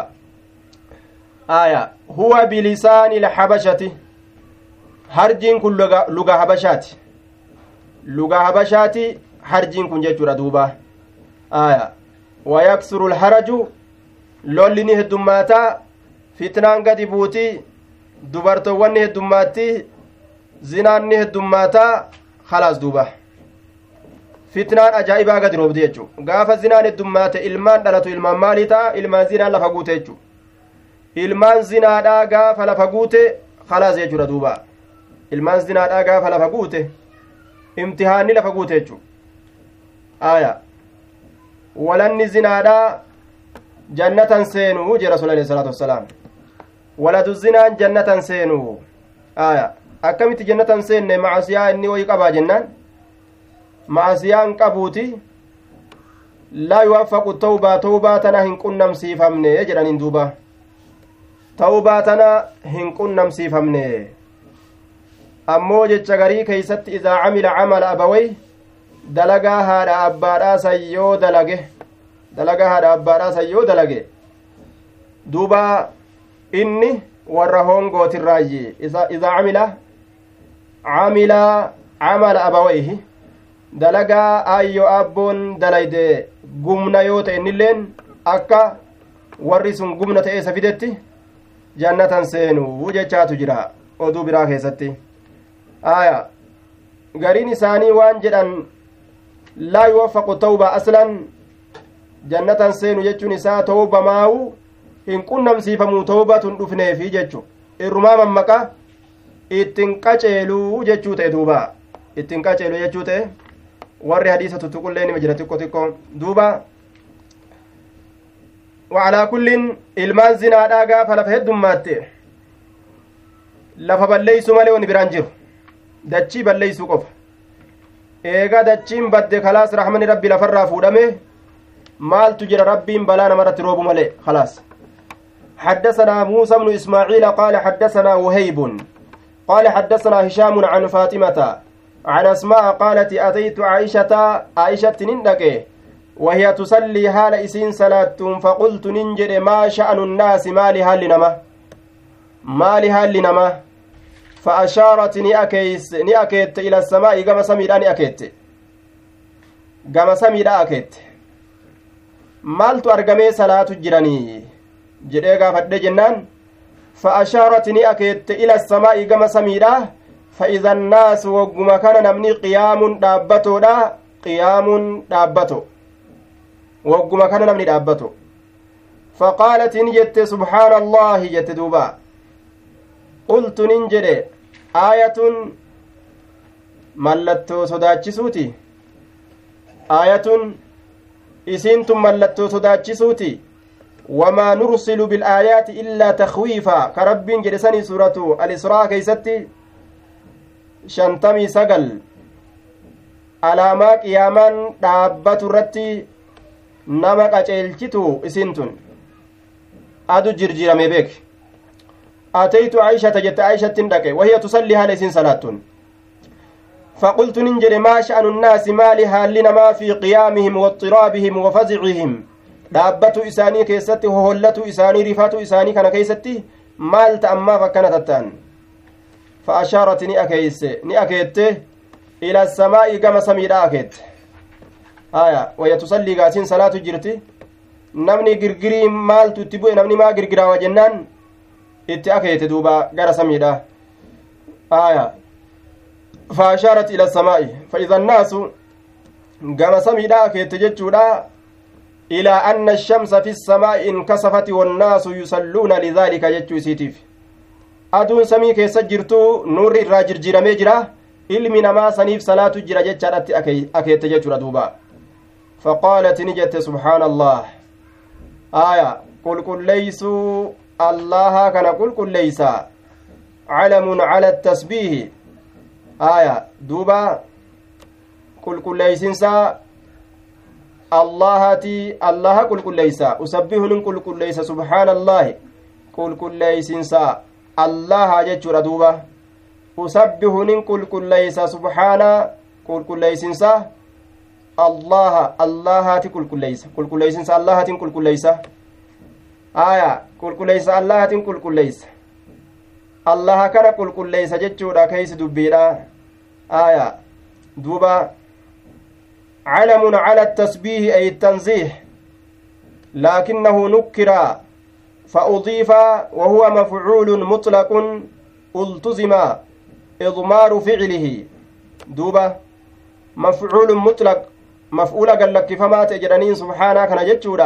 aya huwa bilisaani lhabashati harjiin kun luga habashaati luga habashaati harjiin kun jechuudha duuba aya wayaksuru lharaju lolli ni heddummaata fitnaan gadi buuti dubartoowwan ni heddummaatti zinaan ni heddummaata khalaas duuba fitnaan ajaa'ibaa gadi roobdi jechuu gaafa zinaan heddummaate ilmaan dhalatu ilmaan maalii ta'a ilmaan zinaan lafa guute jechuu ilmaan zinaadhaa gaafa lafa guute khalaas jechuudha duuba ilmaan zinaadhaa gaafa lafa guute imtihaanni lafa guute jechuu aya walanni zinaadhaa jannatan seenuu je rasul alayhi salaatu wassalaam waladu zinaan jannatan seenuu aya akkamitti jannatan seenne macasiyaa inni wayi qabaa jennaan macasiyaan qabuuti laa yuwaffaqu tawbaa tana hin qunnamsiifamne jedhaniin duuba tawbaa tana hin qunnamsiifamne ammoo jecha garii keeysatti idaa camila camala abaway dalagaa haadha abbaadhaa sayyoo dalage dalagaa haadha abbaadhaa sayyoo dalage duuba inni warra hongootirraayyi idaa camila camala abawayhi dalagaa ayyo abboon dalayde gumna yoo ta'e innilleen akka warri sun gumna ta'e isa fidetti jannatan seenuu jechaatu jira oduu biraa keessatti aya gariin isaanii waan jedhan laa yuwaffaqu tawba aslan jannatan seenu jechuun isaa tawba maawu hin qunnamsiifamuu tawbatun dhufneefi jechu irrumaa mammaqa ittin qaceeluu jechuu ta'e duuba ittin qaceelu jechuu ta'e warri hadiisa tuttuqullee nima jira xiqqo duuba wacalaa kullin ilmaan zinaadhaa gaafa lafa heddummaatti lafa balleeysuu malee wani biraan jiru dachii balleeysuu qofa eega dachiin badde khalaas rahmani rabbi lafarraa fuudhame maaltu jira rabbiin balaa namarratti roobu malee khalaas حدثنا موسى بن إسماعيل قال حدثنا وهيب قال حدثنا هشام عن فاطمة عن أسماء قالت أتيت عائشة نندك وهي تصلي حال إسين صلاة فقلت ننجد ما شأن الناس ما لها لنما فأشارت نأكيت إلى السماء كما سميدان أكيت مالت أرقمي صلاة جراني jedhee gaafadhe jennaan فأشارت نأكيت إلى السماء كما سميدا فإذا الناس وقما كان نمني قيام دابتو وقما كان نمني دابتو فقالت نجت سبحان الله جت دوبا قلت ننجد آية ملتو صداتشسوتي آية إسنتم ملتو صداتشسوتي وما نرسل بالآيات إلا تخويفا كرب جلسني سورة الإسراء كيستي شنتمي سقل على ما قيامان دابة الرتي نمك أجلتو إسنتن أدو جرجير مبك أتيت عائشة جت عائشة تندك وهي تصلي هذه صلاة فقلت ننجر ما شأن الناس ما لها لنما في قيامهم واضطرابهم وفزعهم dhaabbatu isaanii keessatti hohollatu isaanii rifatu isaanii kana keessatti maal ta'ammaa fakkana tattaan فأشارت ni akeette إلى السماء كما سميدا أكيت ويتصلي قاسين صلاة جرتي نمني غرغري مال تتبو نمني ما غرغرا وجنان itti akeete duuba gara samiidha فأشارت إلى السماء فإذا الناس كما سميدا akeete jechuudha إلى أن الشمس في السماء انكسفت والناس يصلون لذلك جتشو سيتيف أدون سمي كيسا جرتو نور الراجر جرمي جرا ilmi namaa saniif salaatu jira jechaadhatti akeette jechuudha duuba faqaalat ni jette subhaanallah qulqulleeysuu allaha kana qulqulleeysa calamun cala tasbiihi duuba qulqulleeysinsa allahati allaha qulqulleeysa usabbihun qulqulleeysa subhaanallahi qulqulleeysinsa allaha jechuudha duuba usabbihu nin qulqulleeysa subhaana qulqulleeysinsa allahaati qulqulleeysinsa allahaatiin qulqulleeysa qulqulleeysa allahaatiin qulqulleeysa allaha kana qulqulleeysa jechuudha keeysi dubbiidha duuba calamun cala الtasbiihi ay الtanziih lakinnahu nukkira فأضيف وهو مفعول مطلق التزم إضمار فعله دوبا مفعول مطلق مفعول قال لك فما تجرنين سبحانه كان جتشورا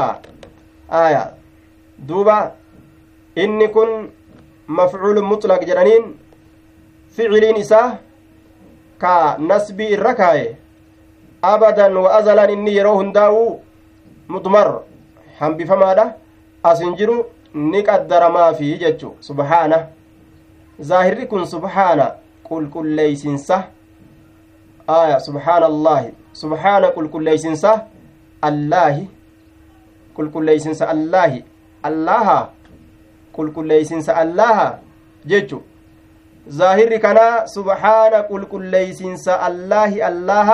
دوبا إن كن مفعول مطلق جرنين فعلين إساه كنسبي الركاي أبدا وأزلا إني يروهن داو مضمر هم بفما ده أسنجرو نقدر ما فيه جتشو سبحانه ظاهر كن سبحانه قل ليسنسه سبحان الله سبحانه قل ليسنسه الله قل ليسنسه الله قل ليسنسه الله جتشو ظاهر كنا سبحانه قل ليسنسه الله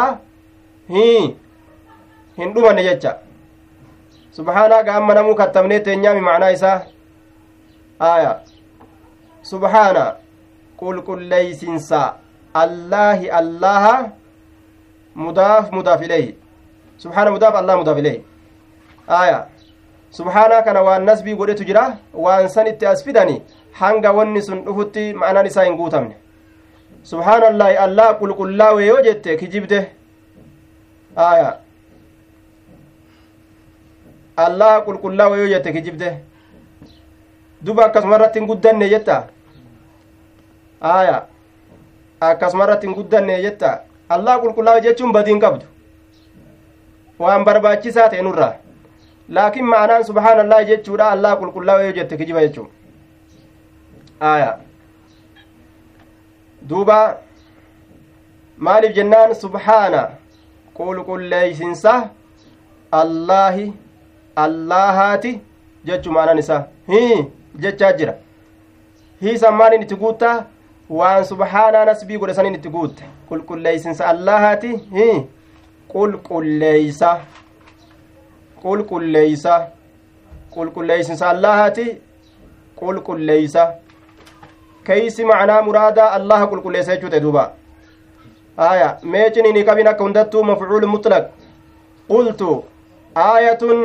هندوما نجتشا سبحانه قام نمو كتمني تنيامي معنى إساه سبحانه قل ليسنسا الله مضاف إليه سبحانه مضاف الله مضاف إليه سبحانه كان وان نسبي قد تجرى وان سنت أسفدني حنق ونسن أفتي معنى نساء قوتمني سبحان الله قل لا ويوجدت كجبته allah qulqullaa'u yoo jette kijibde duba akkasumarratti hin guddanne jetta akkasumarratti hin guddanne jetta allah qulqullaa'u jechuun badiin qabdu waan barbaachisaa ta'e nurra laakiin ma'anaan subhaanallah jechuudha allah qulqullaa'u yoo jette kijiba jechuun duuba maaliif jennaan subhaana qulqulleeysinsa allahaati jechuu maanaan isaa jechaa jira sammaaniin itti guuttaa waan subhaanaa nasbii godhe saniin itti guutte qulqulleeysinsa allahaati qulqulleeysinsa allahaati qulqulleeysa keeysi macnaa muraadaa allaha qulqulleeysa jechuu ta'e duuba meeciniini qabin akka hundattuu mafcuulu mutlaq qultu aayatun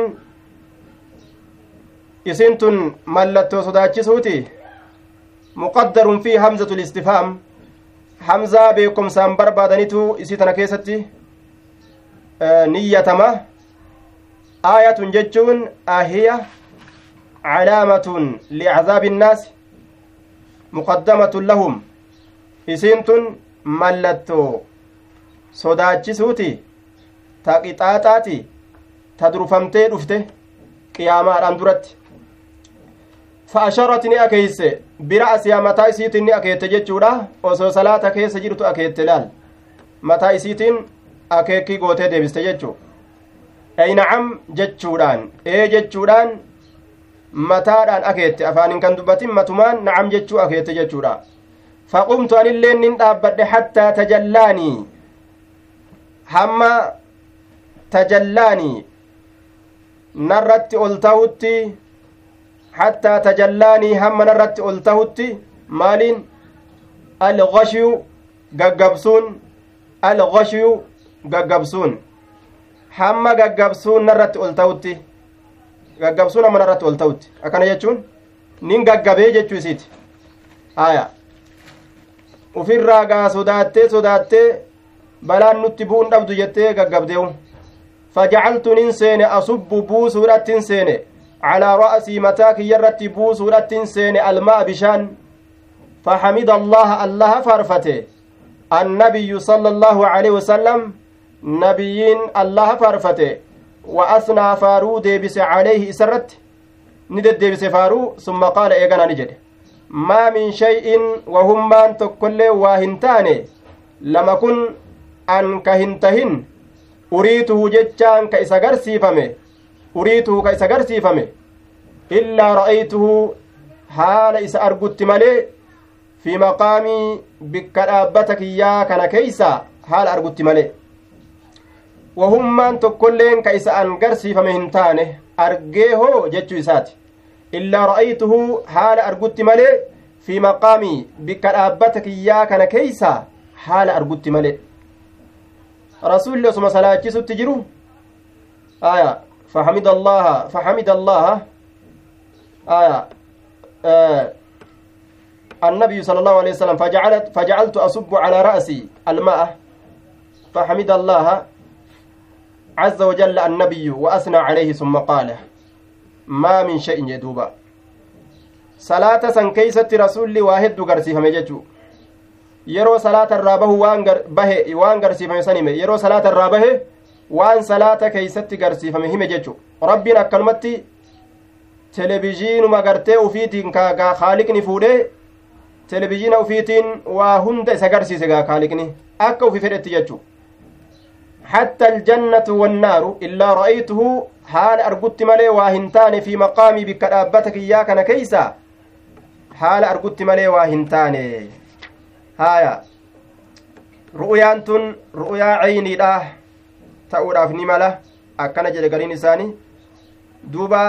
isintun mallattoo sodaachisuuti muqaddarun fi hamzatu listifhaam hamzaa beekumsaan barbaadanitu isii tana keessatti niyyatama aayatun jechuun ahiya calaamatun liacdaabi innaasi muqaddamatun lahum isintun mallattoo sodaachisuuti ta qixaaxaati ta durfamtee dhufte qiyaamaadhaan duratti فأشرت ني أكيس برأسها متى إسيتين ني أكيت جتشورا وسو صلاة كيس جرتو أكيت لال متى إسيتين أكيكي قوتي ديبست جتشو أي نعم جتشوران إيه جتشوران متى دان أكيت أفان كان دبتين متمان نعم جتشو أكيت جتشورا فقمت أن اللين ننتابد حتى تجلاني هما تجلاني نرت ألتهتي حتى تجلاني هم نرت ألتهتي مالين الغشي غقبسون هم غقبسون نرت ألتهتي غقبسون هم نرت ألتهتي أكنا يجون نين غقبه جتشو سيت ufirraa gaa sodaattee balaan nutti bu'uun dhabdu jettee gaggabdeewu fajacaltu nin seene asubbu buusuudhattin seene calaa ra'sii mataa kiyyarratti buusuudhattin seene almaa bishaan faxamida allaha faarfate annabiyyu sala allaahu aleyhi wasalam nabiyyiin allaha faarfate wa asnaa faaruu deebise caleyhi isarratti ni deddeebise faaruu summa qaala eegana ni jedhe maa min shay'in wahummaan tokkollee waa hin taane lama kun an ka hin tahin uriituhu jechaan ka isa garsiifame illaa ra'aytuhu haala isa argutti malee fi maqaamii bikka dhaabbata kiyyaa kana keeysa haala argutti malee wahummaan tokkolleen ka isa an garsiifame hin taane argee hoo jechuu isaati illaa ra'aytuhu haala argutti malee fi maqaamii bikka dhaabbata kiyyaa kana keeysa haala argutti malee rasuulli osuma salaachisutti jiru aya فحمد الله النبي صلى الله عليه وسلم فجعلت أصب على رأسي الماء فحمد الله عز وجل النبي وأثنى عليه ثم قال ما من شيء يدوبا صلاة سن كيست رسول واحد غرسي فمججو يرو صلاة الرابه وان غرسي فمسنمه يرو صلاة الرابه waan salaata keeysatti garsiifame hime jechu rabbiin akkanumatti televiziinuma gartee ufiitiin gaa kaaliqni fuudhee televiziina ufiitiin waa hunda isa garsiise gaa kaaliqni akka ufi fedhetti jechu hatta aljannatu wannaaru illaa ra'aytuhu haala argutti malee waa hin taane fi maqaamii bikka dhaabbata kiyyaa kana keeysa haala argutti malee waa hin taane haaya ru'uyaan tun ru'uyaa cayniidha ta'uudhaaf ni mala akkana jedhe gariin isaanii duuba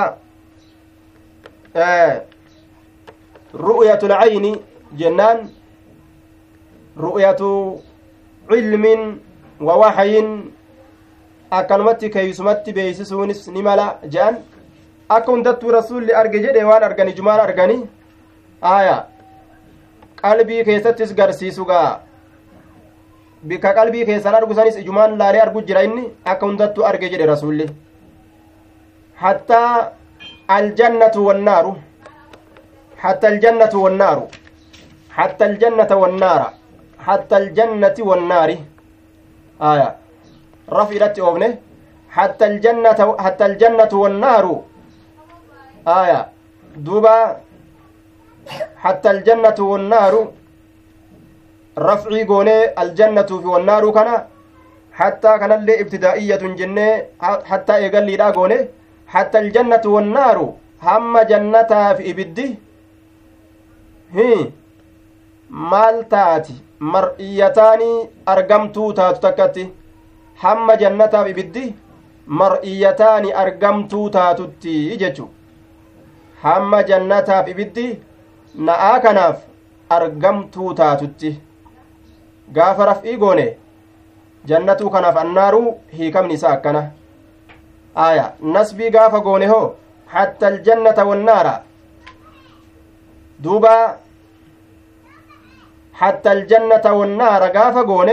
ru'yatul ayni jennaan ru'yatu ilmin wa wahyin akkanumatti keeysumatti beeysisuunis ni mala jedhan akka hundattuu rasuulli arge jedhe waan argani jumaan argani aya qalbii keessattis garsiisugaa bika qalbii keessan argusanis ijumaan laalee argu jira inni akka hundattu arge jedhe rasuulli hatta aljannatu wannaaru hatta aljannatu wannaaru hatta aljannata wannaara hatta aljannati wannaari aya rafiidhatti oofne hatta aljannatu wannaaru aya duuba hatta aljannatu wannaaru rafcii goonee aljannatu fi wannaaru kana hattaa kanallee ibtidaa'iyatun jennee hattaa eegalliidha goone hatta aljannatu wannaaru hamma jannataa fi ibiddi maal taati mar'iyyataanii argamtuu taatu takkatti hamma jannataaf ibiddi mar'iyyataanii argamtuu taatutti jechu hamma jannataaf ibiddi na'aa kanaaf argamtuu taatutti gaafa raf'ii goone jannatuu kanaaf annaaru hiikamni isaa akkana aya nasbii gaafa goone hoo hatta aljannata wannaara duuba hatta aljannata wannaara gaafa goone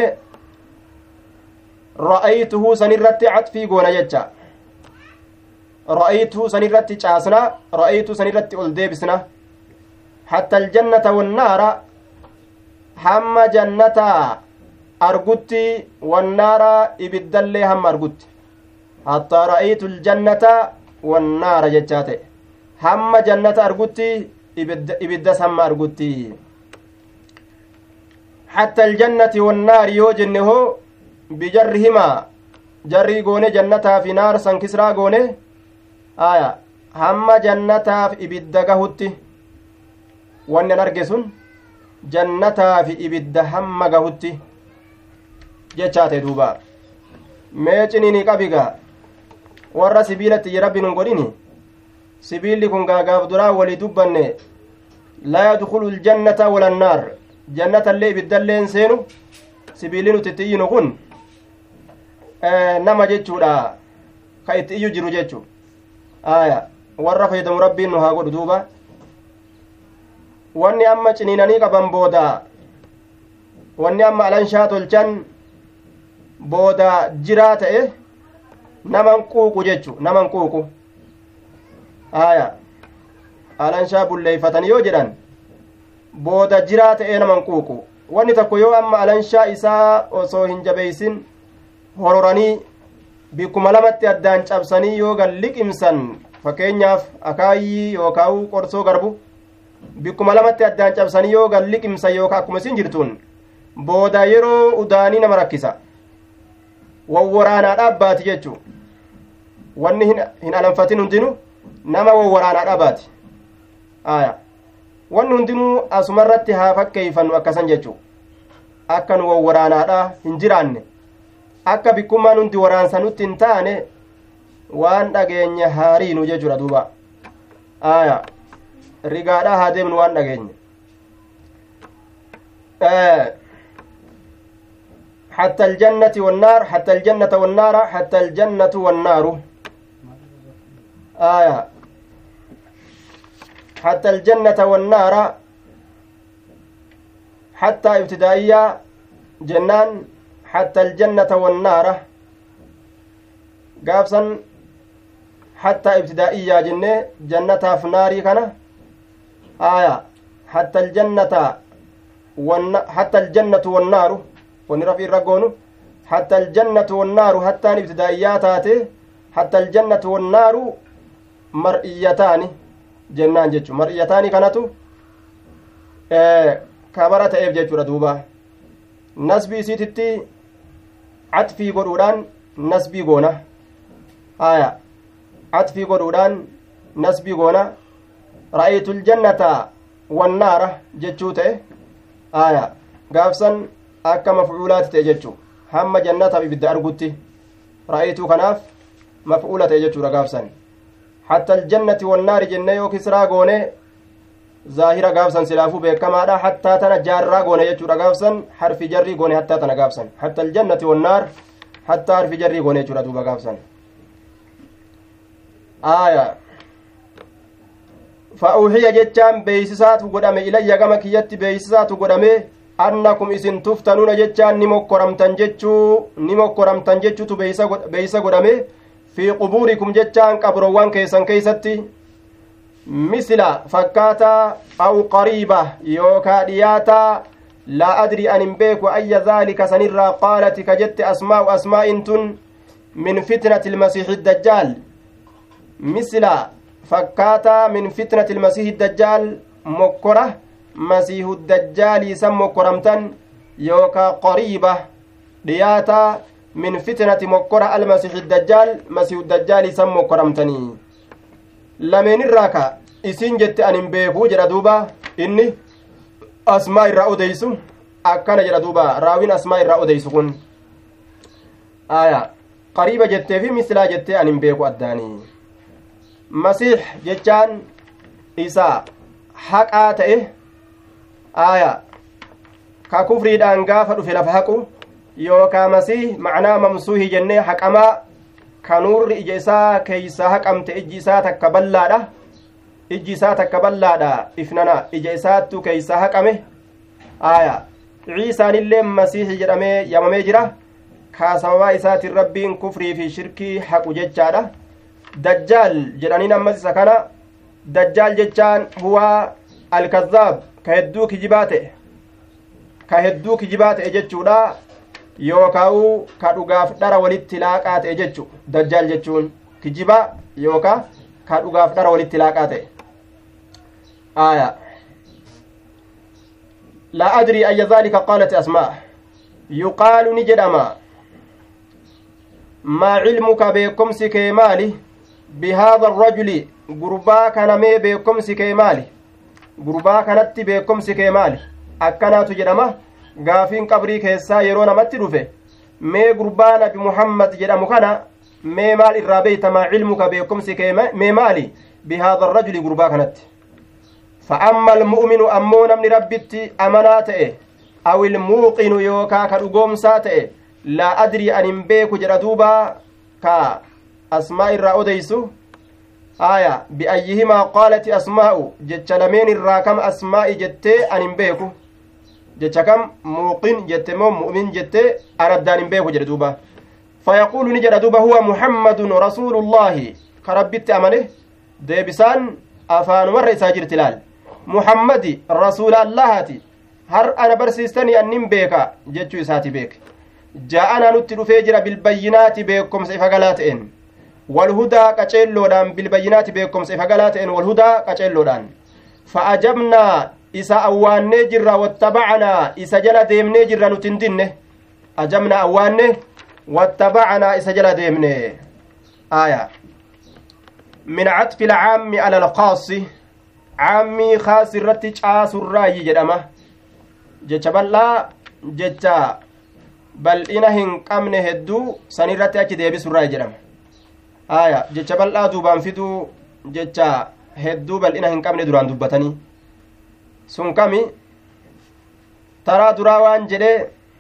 ra'aytuhu sanirratti catfii goona jecha ra'aytuhu sanirratti caasna ra'aytuhu sanirratti ol deebisna hatta aljannata wannaara hamma jannataa argutti wannaara ibiddallee hamma argutti hattaa ra'aytu aljannata wannaara jechaa ta'e hamma jannata argutti ibiddas hamma argutti hatta aljannati wannaari yoo jenne hoo bijarrihimaa jarrii goone jannataa fi naar san kisraa goone aya hamma jannataaf ibidda gahutti wanni an arge sun jannataa fi ibidda hamma gahutti jechaate duuba mee ciniinii qabiga warra sibiilatti je rabbi nun godhini sibiilli kun gaagaaf duraa walii dubbanne laa yadkulu ljannata wala annaar jannatallee ibiddallee hin seenu sibiilli nuti itti iyyinu kun nama jechuudha ka itti iyyu jiru jechu aya warra fayyadamu rabbiin nu haa godhu duuba wanni amma ciniinanii qaban booda wanni amma alanshaa tolchan booda jiraa ta'e naman quuqu jechu naman quuqu aya alanshaa bulleeyfatanii yoo jedhan booda jiraa ta'e naman quuqu wanni tokko yoo amma alanshaa isaa osoo hin jabeeysin hororanii bikkuma lamatti addaan cabsanii yoo liqimsan fakkeenyaaf akaayii yookaan qorsoo garbu bikkuma lamatti addaan cabsanii yoo liqimsan yookaan akkuma isin jirtuun booda yeroo udaanii nama rakkisa wawwaraanaa dhaabbaati jechuu wanni hin alanfatin hundinuu nama wawwaraanaa dhaabaati aya wanni hundinuu asumarratti haa fakkeeyfannu akkasan jechuu akka nu waraanaadha hin jiraanne akka bikkumaan hundi waraansanutti hin taane waan dhageenye haariinu jechuudha duuba aya rigaadha haa deemnu waan dhageenye حتى الجنة والنار حتى الجنة والنار حتى الجنة والنار حتى الجنة والنار حتى ابتدائية جنان حتى الجنة والنار قابسا حتى ابتدائية جنة فناري كان حتى الجنة حتى الجنة والنار ونرفي الرقون حتى الجنة والنار حتى ابتدائيات حتى الجنة والنار مرئيتان جنان جيتشو مرئيتان كانتو كبرت ايف جيتشو ردوبا نسبي سيتتي عطفي قرودان نسبي قونا عطفي قرودان نسبي قونا رأيت الجنة والنار جيتشو تي قافسا akka mafcuulaati ta'e jechuu hamma jannata ibidda argutti ra'aytuu kanaaf mafcuula ta'e jechuudha gaafsan hatta aljannati wannaari jenne yoo kisraa goone zaahira gaafsan silaafuu beekamaadha hattaa tana jaarraa goone jechuudha gaafsan harfi jarrii goone hattaa tana gaafsan hatta aljannati wannaar hattaa harfi jarrii goone jechuudha duuba gaafsan aaya fa'uuhiya jechaan beeysisaatu godhame ilayya gama kiyyatti beeysisaatu godhame annakum isin tuftanuuna jechaan ni mokkoramtan jechuutu beeysa godhame fi qubuurikum jechaan qabrowwan keessan keeysatti misla fakkaataa aw qariiba yookaa dhiyaataa laa adri an hin beeku ayya dhaalika sanirraa qaalati ka jette asmaa'u asmaa'in tun min fitnati ilmasiixi dajjaal misla fakkaataa min fitnati ilmasiixi dajjaal mokkora masiihu dajjaalii san mokkoramtan yookaa qariiba dhiyaataa min fitnati mokkora almasiixi dajjaal masiihu dajjaalii san mokkoramtanii lameenirraa ka isin jette an hin beekuu jedha duuba inni asmaa irraa odeysu akkana jedha duuba raawin asmaa irraa odeysu kun aya qariiba jettee fi mislaa jettee an hin beeku addaanii masiix jechaan isa haqaa ta'e aya ka kufriidhaan gaafa dhufe lafa haqu yookaa masii macnaa mamsuuhi jennee haqamaa ka nuurri ija isaa keeysa haqamte ijji isaa takka ballaadha ifnana ija isaattu keeysa haqame aya ciisaanillee masiihi jedhamee yamamee jira kaa sababaa isaatiin rabbiin kufrii fi shirkii haqu jechaadha dajjaal jedhaniin ammas isa kana dajjaal jechaan huwaa alkazzaab ka hedduu kijibaa ta'e jechuudha yookaa'u ka dhugaaf dhara walitti laaqaa ta'e jechu dajjaal jechuun kijibaa yookaa ka dhugaaf dhara walitti laaqaa ta'e aya laa adrii ayya dhaalika qaalat asmaa yuqaalu ni jedhama maa cilmuka beekomsi kee maali bihaadha arrajuli gurbaa kana mee beekomsi kee maali gurbaa kanatti beekomsi kee maali akkanaatu jedhama gaafiin qabrii keessaa yeroo namatti dhufe mee gurbaa nabi muhammad jedhamu kana mee maal irraa beeyta maa cilmuka beekomsi kee mee maali bihaadha arrajuli gurbaa kanatti fa amma almu'minu ammoo namni rabbitti amanaa ta'e aw ilmuuqinu yookaa ka dhugoomsaa ta'e laa adrii an hin beeku jedha duubaa ka asmaa irraa odeysu aya biayyihimaa qaalati asmaa'u jecha lameen irraa kam asmaa'i jettee an hin beeku jecha kam muuqin jette moo mu'min jette an addaan hin beeku jedhe duuba fayaquulu ni jedha duuba huwa muhammadun rasuulullaahi ka rabbitti amane deebisaan afaanumarra isaa jirti laal muhammadi rasuula allahati har ana barsiistanii annin beeka jechuu isaati beeke jaa'anaa nutti dhufee jira bilbayyinaati beekomsa ifa galaa ta'en walhudaa qaceelloodhaan bilbayyinaati beekomsa ifa galaa ta'en walhudaa qaceelloodhaan fa'ajabnaa isa awwaannee jirra wattabacanaa isa jala deemnee jirra nuti hin dinne ajabnaa awwaanne wattabacanaa isa jala deemne aya min catfi ilcaammi ala alkhaasi caammii khaas irratti caasurraayi jedhama jecha bal'aa jecha bal'ina hin qabne hedduu sanirratti achi deebisurraa jedhama aya jecha bal'aa duubaan fiduu jecha hedduu bal'ina hin qabne duraan dubbatanii sun kami taraa duraa waan jedhe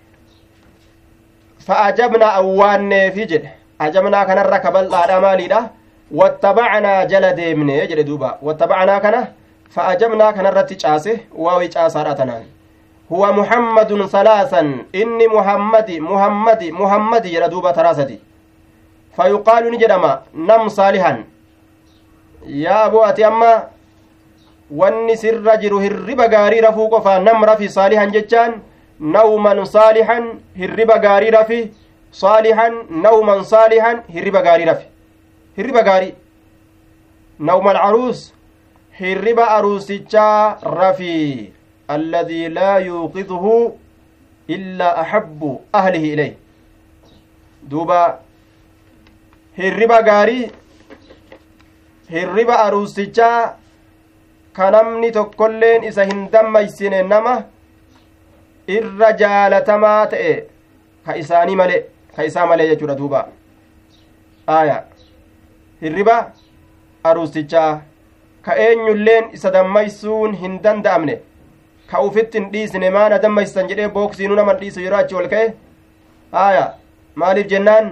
fa'ajabnaa awwaanneefi jedhe ajabnaa kanarra ka bal'aadha maaliidha wattabacnaa jala deemne jedhe duuba wattabacnaa kana fa'ajabnaa kanarratti caase waawii caasaadha tanaan huwa muhammadun salaasan inni muhammadi jedha duuba taraasati fayuqaalu ni jedhama nam saalihan yaa aboo ati amma wanni sirra jiru hirriba gaarii rafuu qofa nam rafi saalihan jechaan nawman saalihan hirriba gaarii rafi saalihan nawman saalihan hirriba gaarii rafi hirriba gaarii nawma alcaruus hirriba aruusichaa rafi alladii laa yuuqiduhu illaa axabbu ahlihi ilayh duuba hirriba gaarii hirriba aruusichaa ka namni tokkolleen isa hin dammaysine nama irra jaalatamaa ta'e ka isaanii male ka isaa malee jechuudha duuba aya hirriba aruusichaa ka eenyulleen isa dammaysuun hin danda'amne ka ufitti hin dhiisne maana dammaysan jedhee booksiinuu naman dhiisu yeroo achi ol ka'e aya maaliif jennaan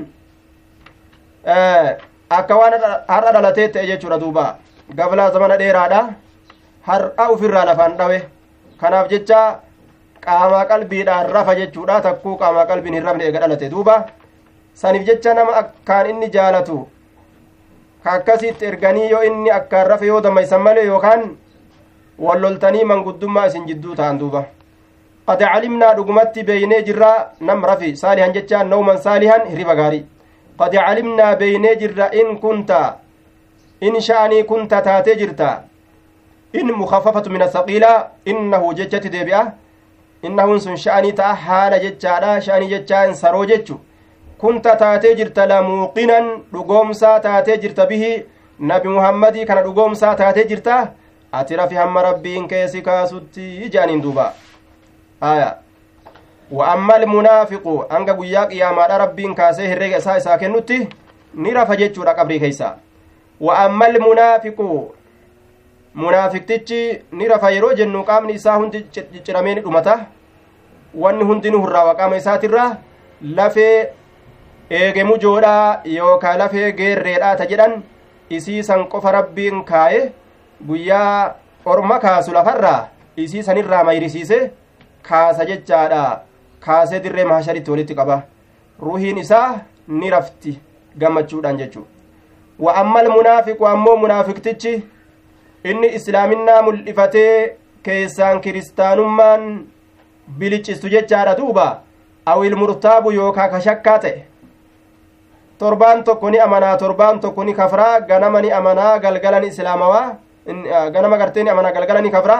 akka waan har'a dhalatee ta'e jechuudha duuba gablaa zamana dheeraadha har'a ufirraa lafaan dhawe kanaaf jecha qaamaa qalbiidhaan rafa jechuudha takkuu qaamaa qalbiin hin rafne eega dhalate duuba saniif jecha nama akkaan inni jaalatu ka akkasitti erganii yoo inni akkaan rafe yoo dammaysan malee yookaan walloltanii manguddummaa isin jidduu ta'an duuba qad calimnaa dhugumatti beeynee jirra nam rafi saalihan jechaan nawman saalihan hirriba gaarii qad calimnaa beeynee jirra in kunta in sha'anii kunta taatee jirta in mukhaffafatu min asaqiila innahu jechatti deebi'a innahun sun sha'anii ta'a haala jechaadha sha'anii jechaan saroo jechu kunta taatee jirta lamuuqinan dhugoomsaa taatee jirta bihi nabi muhammadii kana dhugoomsaa taatee jirta ati rafi hamma rabbiin keesi kaasutti jaaniin duuba aya wa amma almunaafiqu hanga guyyaa qiyaamaadha rabbiin kaasee herreega isaa kennutti ni rafa jechuudha qabrii keeysa wa amma almunaafiqu munaafiqtichi ni rafa yeroo jennu qaamni isaa hundi cicciramee ni dhumata wanni hundinuu hurraawa qaama isaatirraa lafee eegemu joodhaa yookaa lafee geerreedhaa ta jedhan isiisan qofa rabbiin kaaye guyyaa orma kaasu lafarraa isiisanirraa mayrisiise kaasa jechaadha kaasee dirree mahasharitti walitti qaba ruhiin isaa ni rafti gammachuudhaan jechuu wa ammal munaafiqu ammoo munaafiqtichi inni islaaminaa mul'ifatee keessaan kiristaanummaan bilicistu jechaadha duuba awil murtaabu yookaa ka shakkaa ta'e torbaan tokko ni amanaa torbaan tokko ni kafraa ganama ni amanaa galgala ni islaamawaa ganama gartee ni amanaa galgala ni kafraa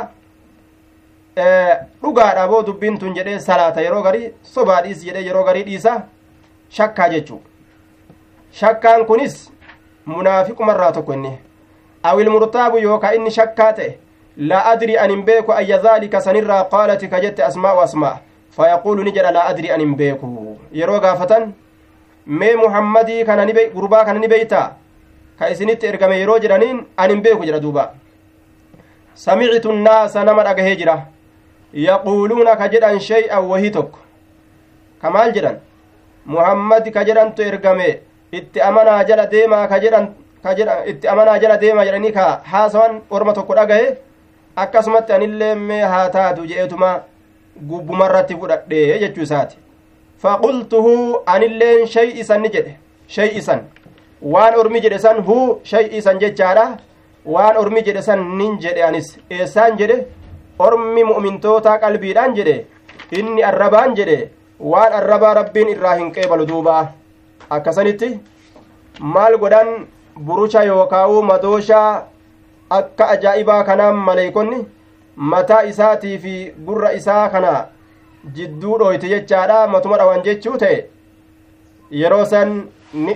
dhugaadha boo dubbiin tun jedhee salaata yeroo garii sobaa dhiis jedhee yeroo garii dhiisa shakkaa jechuu shakkaan kunis munaafiqumarraa tokko inni awil murtaabu yookaa inni shakkaa ta'e laa adri an hin beeku ayya dhaalika sanirraa qaalati ka jette asmaa'u asmaa fayaquulu ni jedha laa adri an hin beeku yeroo gaafatan mee muhammadii kana gurbaa kana ni beeytaa ka isinitti ergame yeroo jedhaniin an hin beeku jedha duuba samicitu nnaasa nama dhagahee jira yaquuluuna ka jedhan shay'an wahii tokko ka maal jedhan muhammadi ka jedhantu ergame itti amanaa jala deemaa itti amanaa jala deemaa jedhanii ka haasawan orma tokko dhagahe akkasumatti anillee mee haa taatu je'etuma gubbumarratti fudhadhe jechuu isaati faqultuhu anilleen shay'isan ni jedhe shay'isan waan ormi jedhe san huu shay'isan jechaadha waan ormi jedhe san nin jedhe anis eessaan jedhe ormi mu'mintootaa qalbiidhaan jedhe inni arrabaan jedhe waan arrabaa rabbiin irraa hin qeebalu duuba akkasanitti maal godhan burucha yookaa'uu madooshaa akka ajaa'ibaa kanaan maleeykonni mataa isaatii fi gurra isaa kana jidduu dhooyte jechaadha matuma dhawan jechuu ta'e yeroo san ni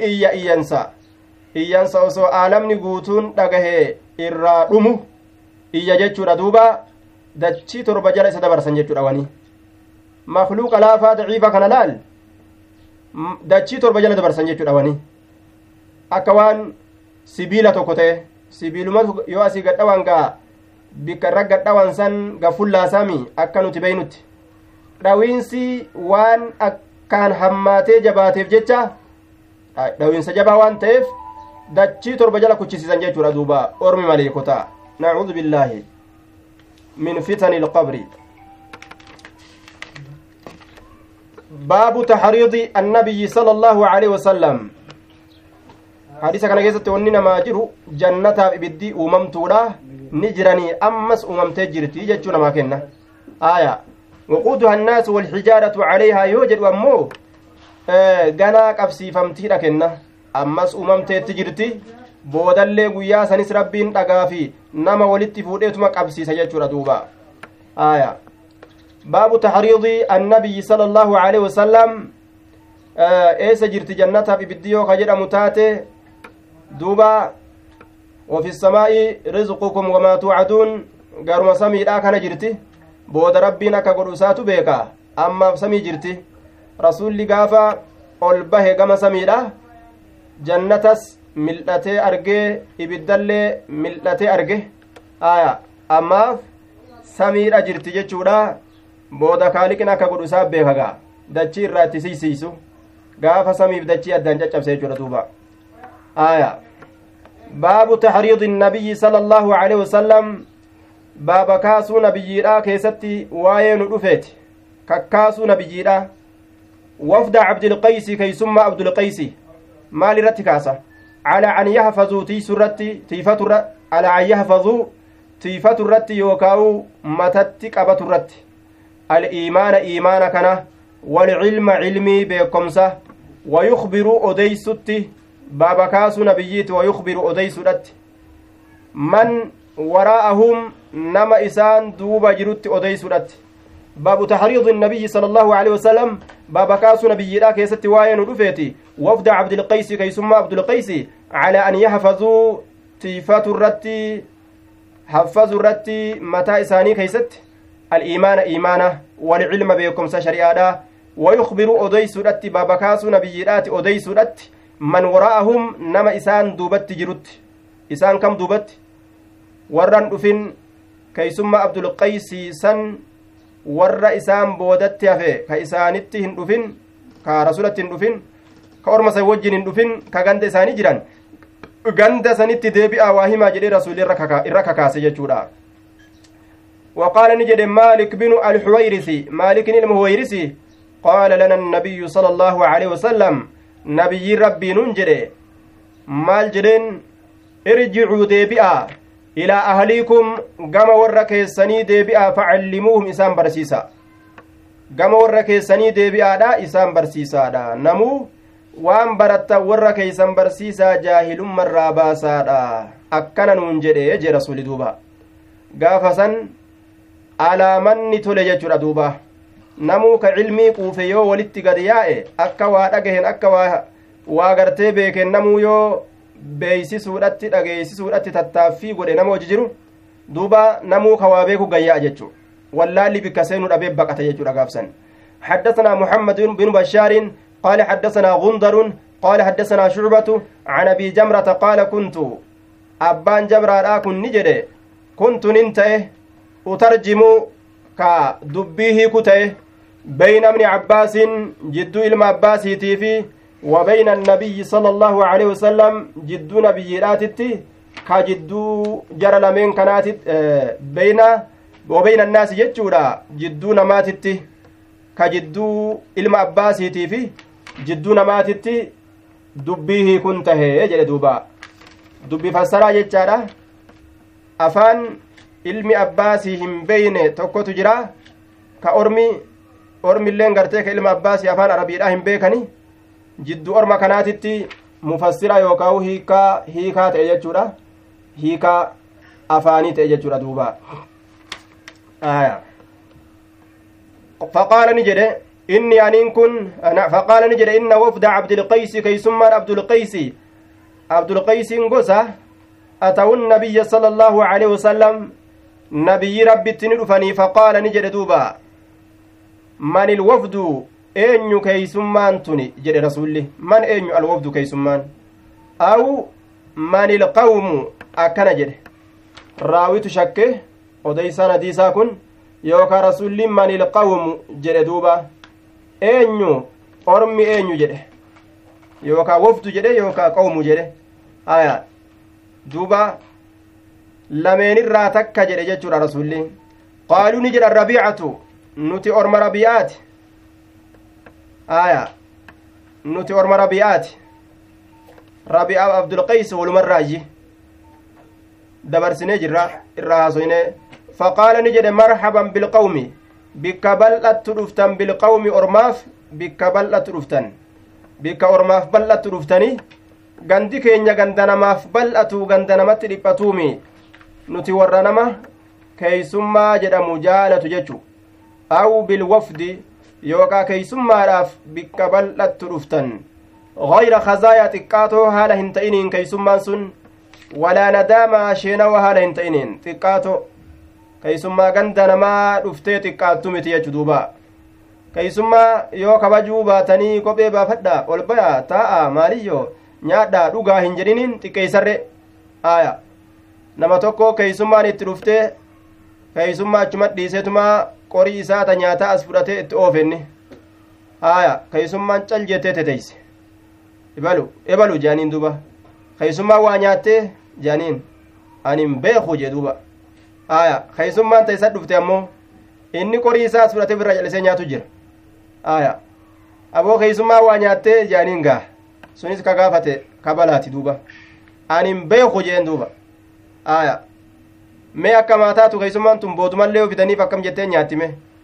iyyansa osoo aalamni guutuun dhagahee irraa dhumu iyya jechuudha duuba dachii torba jala isa dabarsan jechuudha wani makluuqa laafaa daciifa kana laal dachii torba jala dabarsan jechuudha wani akka waan sibiila tokko ta'e sibiiluma yoo asii gadhawan gaa bikka irra gadhawan san gafullaasaami akka nuti beeynutti dhawiinsi waan akkaan hammaatee jabaateef jecha dhawiinsa jabaa waan ta'eef dachii torba jala kuchisiisan jechuudha duuba ormi maleekotaa nacuudu billaahi min fitani ilqabri baabu taxriidi annabiyyi sala allaahu aleyhi wasalam hadiisa kana keessatti wanni namaa jiru jannataaf ibiddi uumamtuudha ni jiranii ammas uumamtee jirti jechuu namaa kenna aya waquuduha annaasu walxijaaratu calayhaa yoo jedhu ammoo ganaa qabsiifamtiidha kenna ammas uumamteetti jirti boodallee guyyaa sanis rabbiin dhagaa fi nama walitti fuudheetuma qabsiisa jechuudha duuba aya baabu taxriidi annabiyyi sala allaahu aleyhi wasalam eessa jirti jannataaf ibiddi yoo ka jedhamu taate duuba wafi samaa'i rizqukum wamaa tuucaduun garuma samiidhaa kana jirti booda rabbiin akka godhu isaatu beeka ammaaf samii jirti rasulli gaafa ol bahe gama samiidha jannatas mil'atee argee ibiddallee mil'atee arge aya ammaaf samiidha jirti jechuudha booda kaaliqin akka godhu isaa beeka gaa dachii irraa itti siisiisu gaafa samiif dachii addaan caccabse jechuudha duuba aya baabu taxriidi innabiyyi sala allaahu aleyhi wasalam baaba kaasuu nabiyyiidha keessatti waa'ee nu dhufeeti kakkaasuu nabiyyiidha wafda cabdilqaysi keeysummaa abdulqaysi maal irratti kaasa calaa an yahfazuu tiisu irratti tiifaturra calaa an yahfazuu tiifatu irratti yookaa'u matatti qabatu irratti al-iimaana iimaana kana walcilma cilmii beekomsa wayukbiruu odeysutti baaba kaasuu nabiyyiiti wayukbiru odeysudhatti man waraa'ahum nama isaan duuba jirutti odeysudhatti baabu taxriidi innabiyyi sala allaahu aleyhi wasalam baaba kaasuu nabiyyiidha keessatti waa'ee nu dhufeeti wafda cabdilqaysi keeysummaa abdulqaysi calaa an yahfazuu tiifatu irratti haffazu irratti mataa isaanii keeysatti al-iimaana iimaana walcilma beekomsa shari'aadha wayukbiru odeysudhatti baaba kaasuu nabiyyiidhaati odeysudhatti man waraa'ahum nama isaan duubatti jirutti isaan kam duubatti warran dhufin keeysummaa abdulqaysii san warra isaan boodatti hafe ka isaanitti hin dhufin ka rasulatti hin dhufin ka orma san wajjin hin dhufin ka ganda isaanii jiran ganda sanitti deebi'aa waa himaa jedhee rasuli irra kakaase jechuudha وقال نجد مالك بن الحويرثي مالك المهويرثي قال لنا النبي صلى الله عليه وسلم نبي ربي ننجري مال جرين ارجعوا ديبئا إلى أهليكم قام ورك السني ديبئا فعلموهم إسام برسيسا قام ورك السني ديبئا دا إسام برسيسا دا نمو وان برتا ورك إسام برسيسا جاهل مرة باسا دا أكنا ننجري يجي رسول دوبا قافسا alaamanni tole jechuudha duuba namuu ka cilmii quufe yoo walitti gad yaa'e akka waa dhagahen akka waa gartee beeken namuu yoo beeysisuudhatti dhageeysisuudhatti tattaaffii godhe nama hoji jiru duuba namuu ka waa beeku gayyaa'a jechuu wallaalli bikka seenuu dhabee baqata jechuudha gaafsan حدثنا محمد بن بشار قال حدثنا غندر قال حدثنا شعبة عن أبي جمرة قال كنت أبان جمرة كن نجد كنت ننتهي أترجم كدبيه كته بين ابن عباس جد علم عباس تيفي وبين النبي صلى الله عليه وسلم جد نبياتي كجد جرى لمن كانت بين وبين الناس جدودا جد نماتي كجد علم عباس تيفي جد نماتي دبيه كنته يجل دوبا دبي فسرا جدارا أفان ilmi abbaasii hin beeyne tokkotu jira ka ormilleen gartee ka ilma abbaasii afaan arabiidha hin beekani jiddu orma kanaatitti mufassira yookaan hiikaa ta'e jechuudha hiikaa afaanii ta'e jechuudha duuba faqaala ni jedhe inni aniin kun faqaala ni jedhe inna wafda abdilqaysi keeysummaan abdulqaysiin gosa atawu nabiyya sala allaahu aleyhi wasalam nabiyyi rabbitti ni dhufanii faqaala ni jedhe duuba man ilwafdu eenyu keeysummaan tuni jedhe rasulli man eenyu alwafdu keeysummaan aw man ilqawmu akkana jedhe raawitu shakke odeysaan hadiisaa kun yookaa rasulli man ilqawmu jedhe duuba eenyu ormi eenyu jedhe yookaa wafdu jedhe yookaa qawmu jedhe aya duuba lameenirraa takka jedhe jechuudha rasulli qaaluu ni jedha rabiicatu nuti orma rabi'aati aya nuti orma rabi'aati rabi'a abdulqays walumarraaji dabarsinee jirra irraa haasoyne faqaala ni jedhe marhaban bilqawmi bikka bal'attu dhuftan bilqawmi ormaaf bikka bal'attu dhuftan bikka ormaaf bal'attu dhuftanii gandi keenya ganda namaaf bal'atu ganda namatti dhiphatuumi nuti warra nama keeysummaa jedhamu jaalatu jechu aw bilwafdi yookaa keeysummaadhaaf bikka bal'attu dhuftan gayra khazaayaa xiqqaatoo haala hin ta'iniin keeysummaan sun walaa nadaamaa sheenawa haala hin ta'iniin xiqqaato keeysummaa ganda namaa dhuftee xiqqaattu miti jechu duuba keeysummaa yoo kabajuu baatanii kophee baafadha ol baya taa'a maaliyyo nyaadhaa dhugaa hin jedhiniin xiqqeeysarre aya nama tokko keeysummaan itti dhuftee keeysummaa achuma dhiiseetumaa qorii isaata nyaataa as fudhatee itti oofenni aya keeysummaan cal jettee teteyse ebalu jaaniin duuba keeysummaan waa nyaattee jaaniin anin beeku jee duuba aya keeysummaan ta isa dhufte ammoo inni qorii isaa as fudhatee birra jallisee nyaatu jira aya aboo keeysummaan waa nyaattee jaaniin gaa sunis kagaafate kabalaati duuba anin beeku jeen duuba aya mee akka maataatu keeysummaan tun boodumallee ofitaniif akkam jettee nyaattime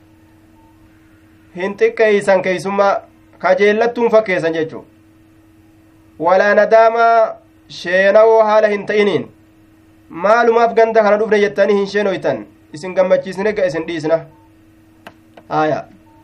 hin xiqqeeysan keeysummaa kajeellattuun fakkeessan jechuu walaa nadaamaa sheenawoo haala hin ta'iniin maalumaaf ganda kana dhufne jettanii hin sheenoytan isin gammachiisne ga isin dhiisna aya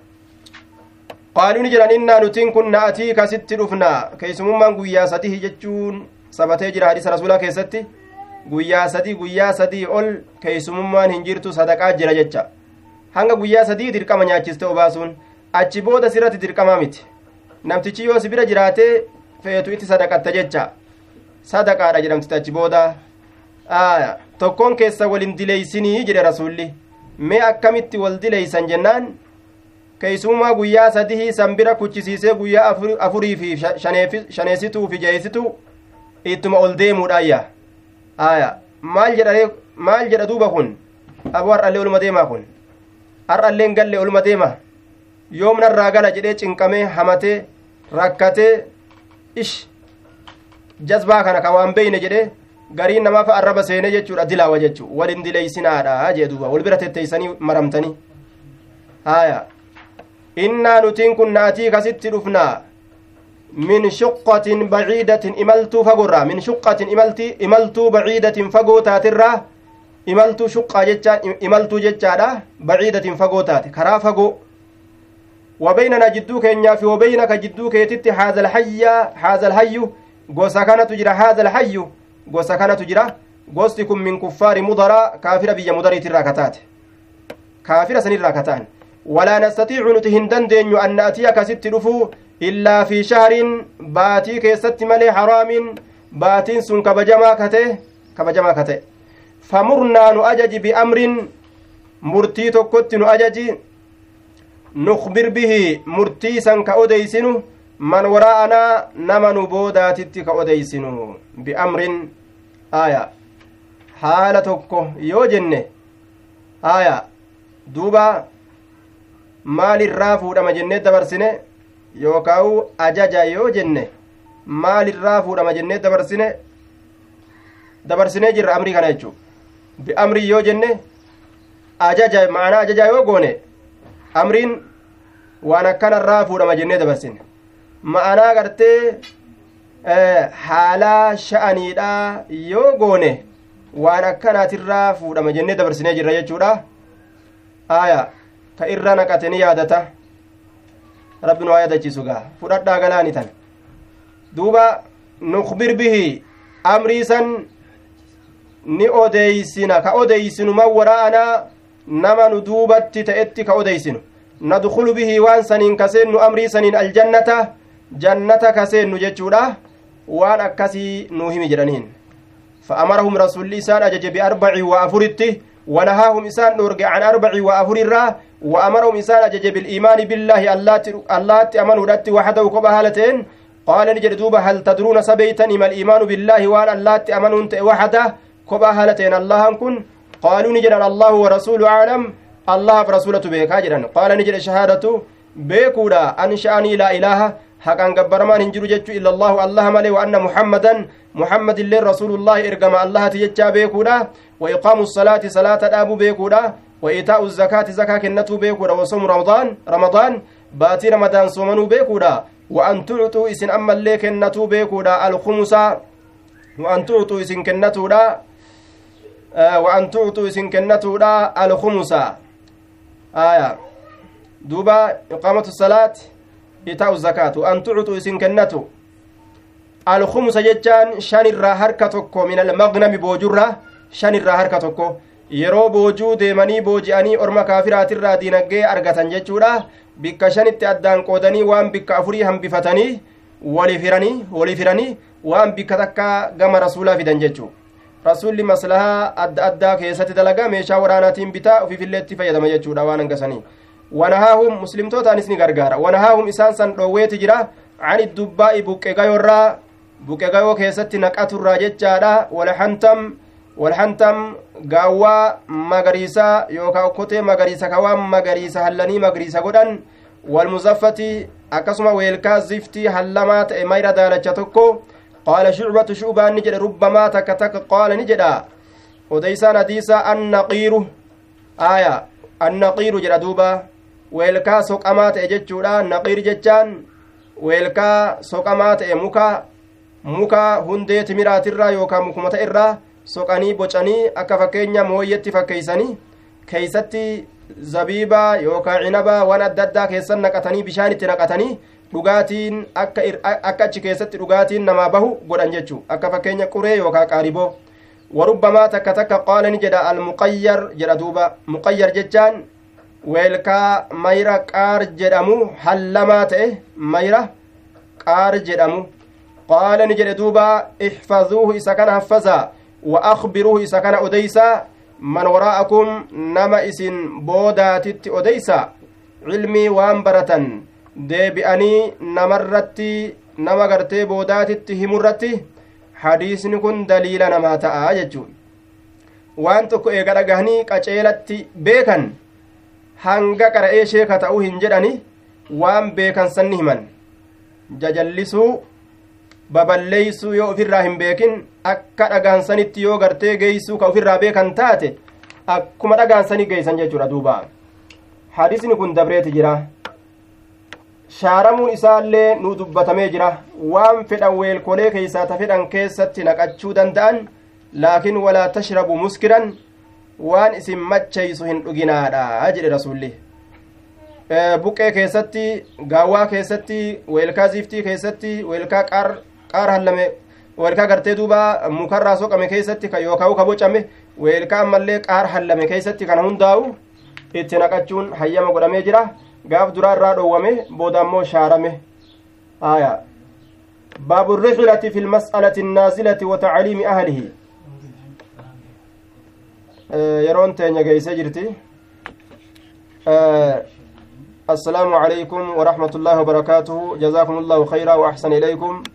qaaluu ni jedhan innaa nutiin kun na'atii kasitti dhufna keeysumummaan guyyaa sadii jechuun sabatee jira hadiisa rasuulaa keessatti guyyaa sadii ol keeysumummaan hin jirtu sadaqaa jira jecha hanga guyyaa sadii dirqama nyaachiste obaasuun achi booda sirratti dirqamaa miti namtichi yoo si bira jiraatee feetu itti sadaqatta jecha sadaqaadha jedhamtite achi booda aya tokkoon keessa walin dileeysinii jedhe rasulli mee akkamitti wal dileeysan jennaan keeysummaa guyyaa sadii san bira kuchisiisee guyyaa afurii fi shaneesituu fi jeesituu ittuma ol deemuudhaayya aya maal jedha duuba kun aboo har'allee oluma deemaa kun har'alleen galle oluma deema yoomnarraa gala jedhee cinqamee hamatee rakkatee ish jazbaa kana ka waan beeyne jedhee gariin namaaf arraba seene jechuudha dilaawa jechuu walin dileeysinaadha jee duuba wal bira tetteeysanii maramtanii aya innaa nutiin kun naatii kasitti dhufnaa min shuqqatin baciidatin imaltuu fagorraa min shuqqatin imaltuu baciidatin fagoo taatirraa imaltuu shuqqaa jechaan imaltuu jechaadha baciidatin fagoo taate karaa fagoo wabeynana jidduu keenyaa fi wabeynaka jidduu keetitti haazal hayyu gosa kanatu jira haazal hayyu gosa kanatu jira gosti kun min kuffaari mudaraa kaafira biyya mudariitirraa kataate kaafira sanirraa kataan walaa nastatiicu nuti hin dandeenyu an na'tiya kasitti dhufuu illaa fi shahrin baatii keessatti malee haraamin baatiin sun kabajamaa kate famurnaa nu ajaji biamrin murtii tokkotti nu ajaji nukhbir bihi murtii san ka odeysinu man waraa'anaa nama nu boodaatitti ka odeysinu biamrin aya haala tokko yoo jenne aya duuba maalirraa fuudhama jennee dabarsine yookaawu ajaja yoo jenne maalirraa fuudhama jennee dabarsinee jirra amrii kana jechuu biamrii yoo jenne ajaja ma'anaa ajaja yoo goone amriin waan akkanarraa fuudhama jennee dabarsine ma'anaa gartee haalaa sha'aniidha yoo goone waan akkanaatirraa fuudhama jennee dabarsinee jirra jechuudha aya ka irra naqate ni yaadata rabbi nu haa yaadachiisu gaa fudhadhaa galaani tan duuba nukhbir bihi amrii san ni odeeysina ka odeeysinu man waraa'anaa nama nu duubatti ta'etti ka odeeysinu ندخل به وان سنين كسين أمري سنين الجنة جنة كسين نجتشودا وان أكسي نوهم جرانين فأمرهم رسول الله سان أجج بأربع وأفرته ونهاهم إسان نرجع عن أربع وأفر الراه وأمرهم إسان أجج بالإيمان بالله الله أمنوا رت وحده كبهالتين قال نجد دوبا هل تدرون سبيتني ما الإيمان بالله وأن الله أمنوا وحده كبهالتين الله كن قالوا نجد الله ورسوله أعلم الله برسولته بك أجرا قال نجد شهادته بيكودا أنشأني لا إله حقا قبرمان هنجر جتش إلا الله الله ملي وأن محمد اللي رسول الله إرقم الله تجتشا بيكودا وإقام الصلاة صلاة الأبو بيكودا وإيتاء الزكاة زكاة كنتو بيكودا وصوم رمضان باتي رمضان صومنو بيكودا وأن تعطوا إسن أما اللي كنتو بيكودا الخمسة وأن تعطوا إسن كنتو دا وأن تعطوا إسن كنتو دا الخمسة آية دوبا إقامة الصلاة إيتاء الزكاة وأن تعطوا إسن كنتو الخمسة جتان شان الراهركتكو من المغنم بوجرة شان الراهركتكو yeroo boojuu deemanii booji'anii orma kaafiraatirraa diinagdee argatan jechuudha bikka shanitti addaan qoodanii waan bikka afurii hambifatanii waliif hiranii waan bikka takka gama rasuulaa fidan jechuu rasuulli maslahaa adda addaa keessatti dalagaa meeshaa waraanaatiin bitaa ofiifilleetti fayyadama jechuudha waan hangasanii wanahaahum muslimtootaanis ni gargaara wanahaahum isaan san dhoowweeti jira ani dubbaa'i buqqeegayoo keessatti naqaturraa jechaadha walhantam gaawwaa magariisaa yookaan okkotee magariisa kawaan magariisa hallanii magariisa godhan walmuzaffati akkasuma weelkaa ziftii hallamaa ta'e mayra daalacha tokko qaala shucbatu shu'baan ni jedhe rubbamaa takka qaala ni jedha odeysaan hadiisa annaqiiru jedha duuba weelkaa soqamaa ta'e jechuudha naqiir jechaan weelkaa soqamaa ta'e muka hundee timiraatirraa yookaan mukumata irraa soqanii bocanii akka fakkeenya mooyyetti fakkeeysanii keeysatti zabiibaa yookaan cinabaa waan adda addaa keessan naqatanii bishaan itti naqatanii dhugaatiin akka achi keessatti dhugaatiin namaa bahu godhan jechuu akka fakkeenya quree yookaan qaariboo warubbamaa takka qaala ni jedha almuqayyar jedha duuba muqayyar jechaan weelkaa mayra qaar jedhamu hallamaa ta'e mayra qaar jedhamu qaala ni jedhe duuba ihfazuuhu isa kana haffazaa وأخبروه إذا كان أديسا من وراءكم نما إسن بوداتت أديسا علمي وانبرة ديبئني نمرتي نما قرتي بوداتت همرتي حديث كن دليل نما تآججون وانتو إيقرقهني قچيلتي بيكن hanga qara'ee sheeka ta'uu hin jedhani waan beekan sanni himan jajallisuu baballeeysuu yoo ofirraa hin beekin akka dhagaansanitti yoo gartee geeysuu ka ofirraa beekan taate akkuma dhagaansanii geeysan jechuudha duuba hadisni kun dabreeti jira shaaramuun isaallee nu dubbatamee jira waan fedhan weelkolee keeysaa ta fedhan keessatti naqachuu danda'an laakiin walaa tashrabu muskiran waan isin macheysu hin dhuginaadha jedhe rasulli buqqee keessatti gaawwaa keessatti weelkaa ziftii keessatti weelkaa qaar hallame weelkaa gartee duuba mukarraa soqame keessatti yookaan ka bocame weelkaa ammallee qaar hallame keessatti kana hundaa'u itti naqachuun hayyama godhamee jira gaaf duraa irraa dhoowwame booda ammoo shaarame baabu rixlati fi lmas'alati annaazilati wa tacliimi ahlihi yeroon teenya geeyse jirti السلام عليكم ورحمة الله وبركاته جزاكم الله خيرا وأحسن إليكم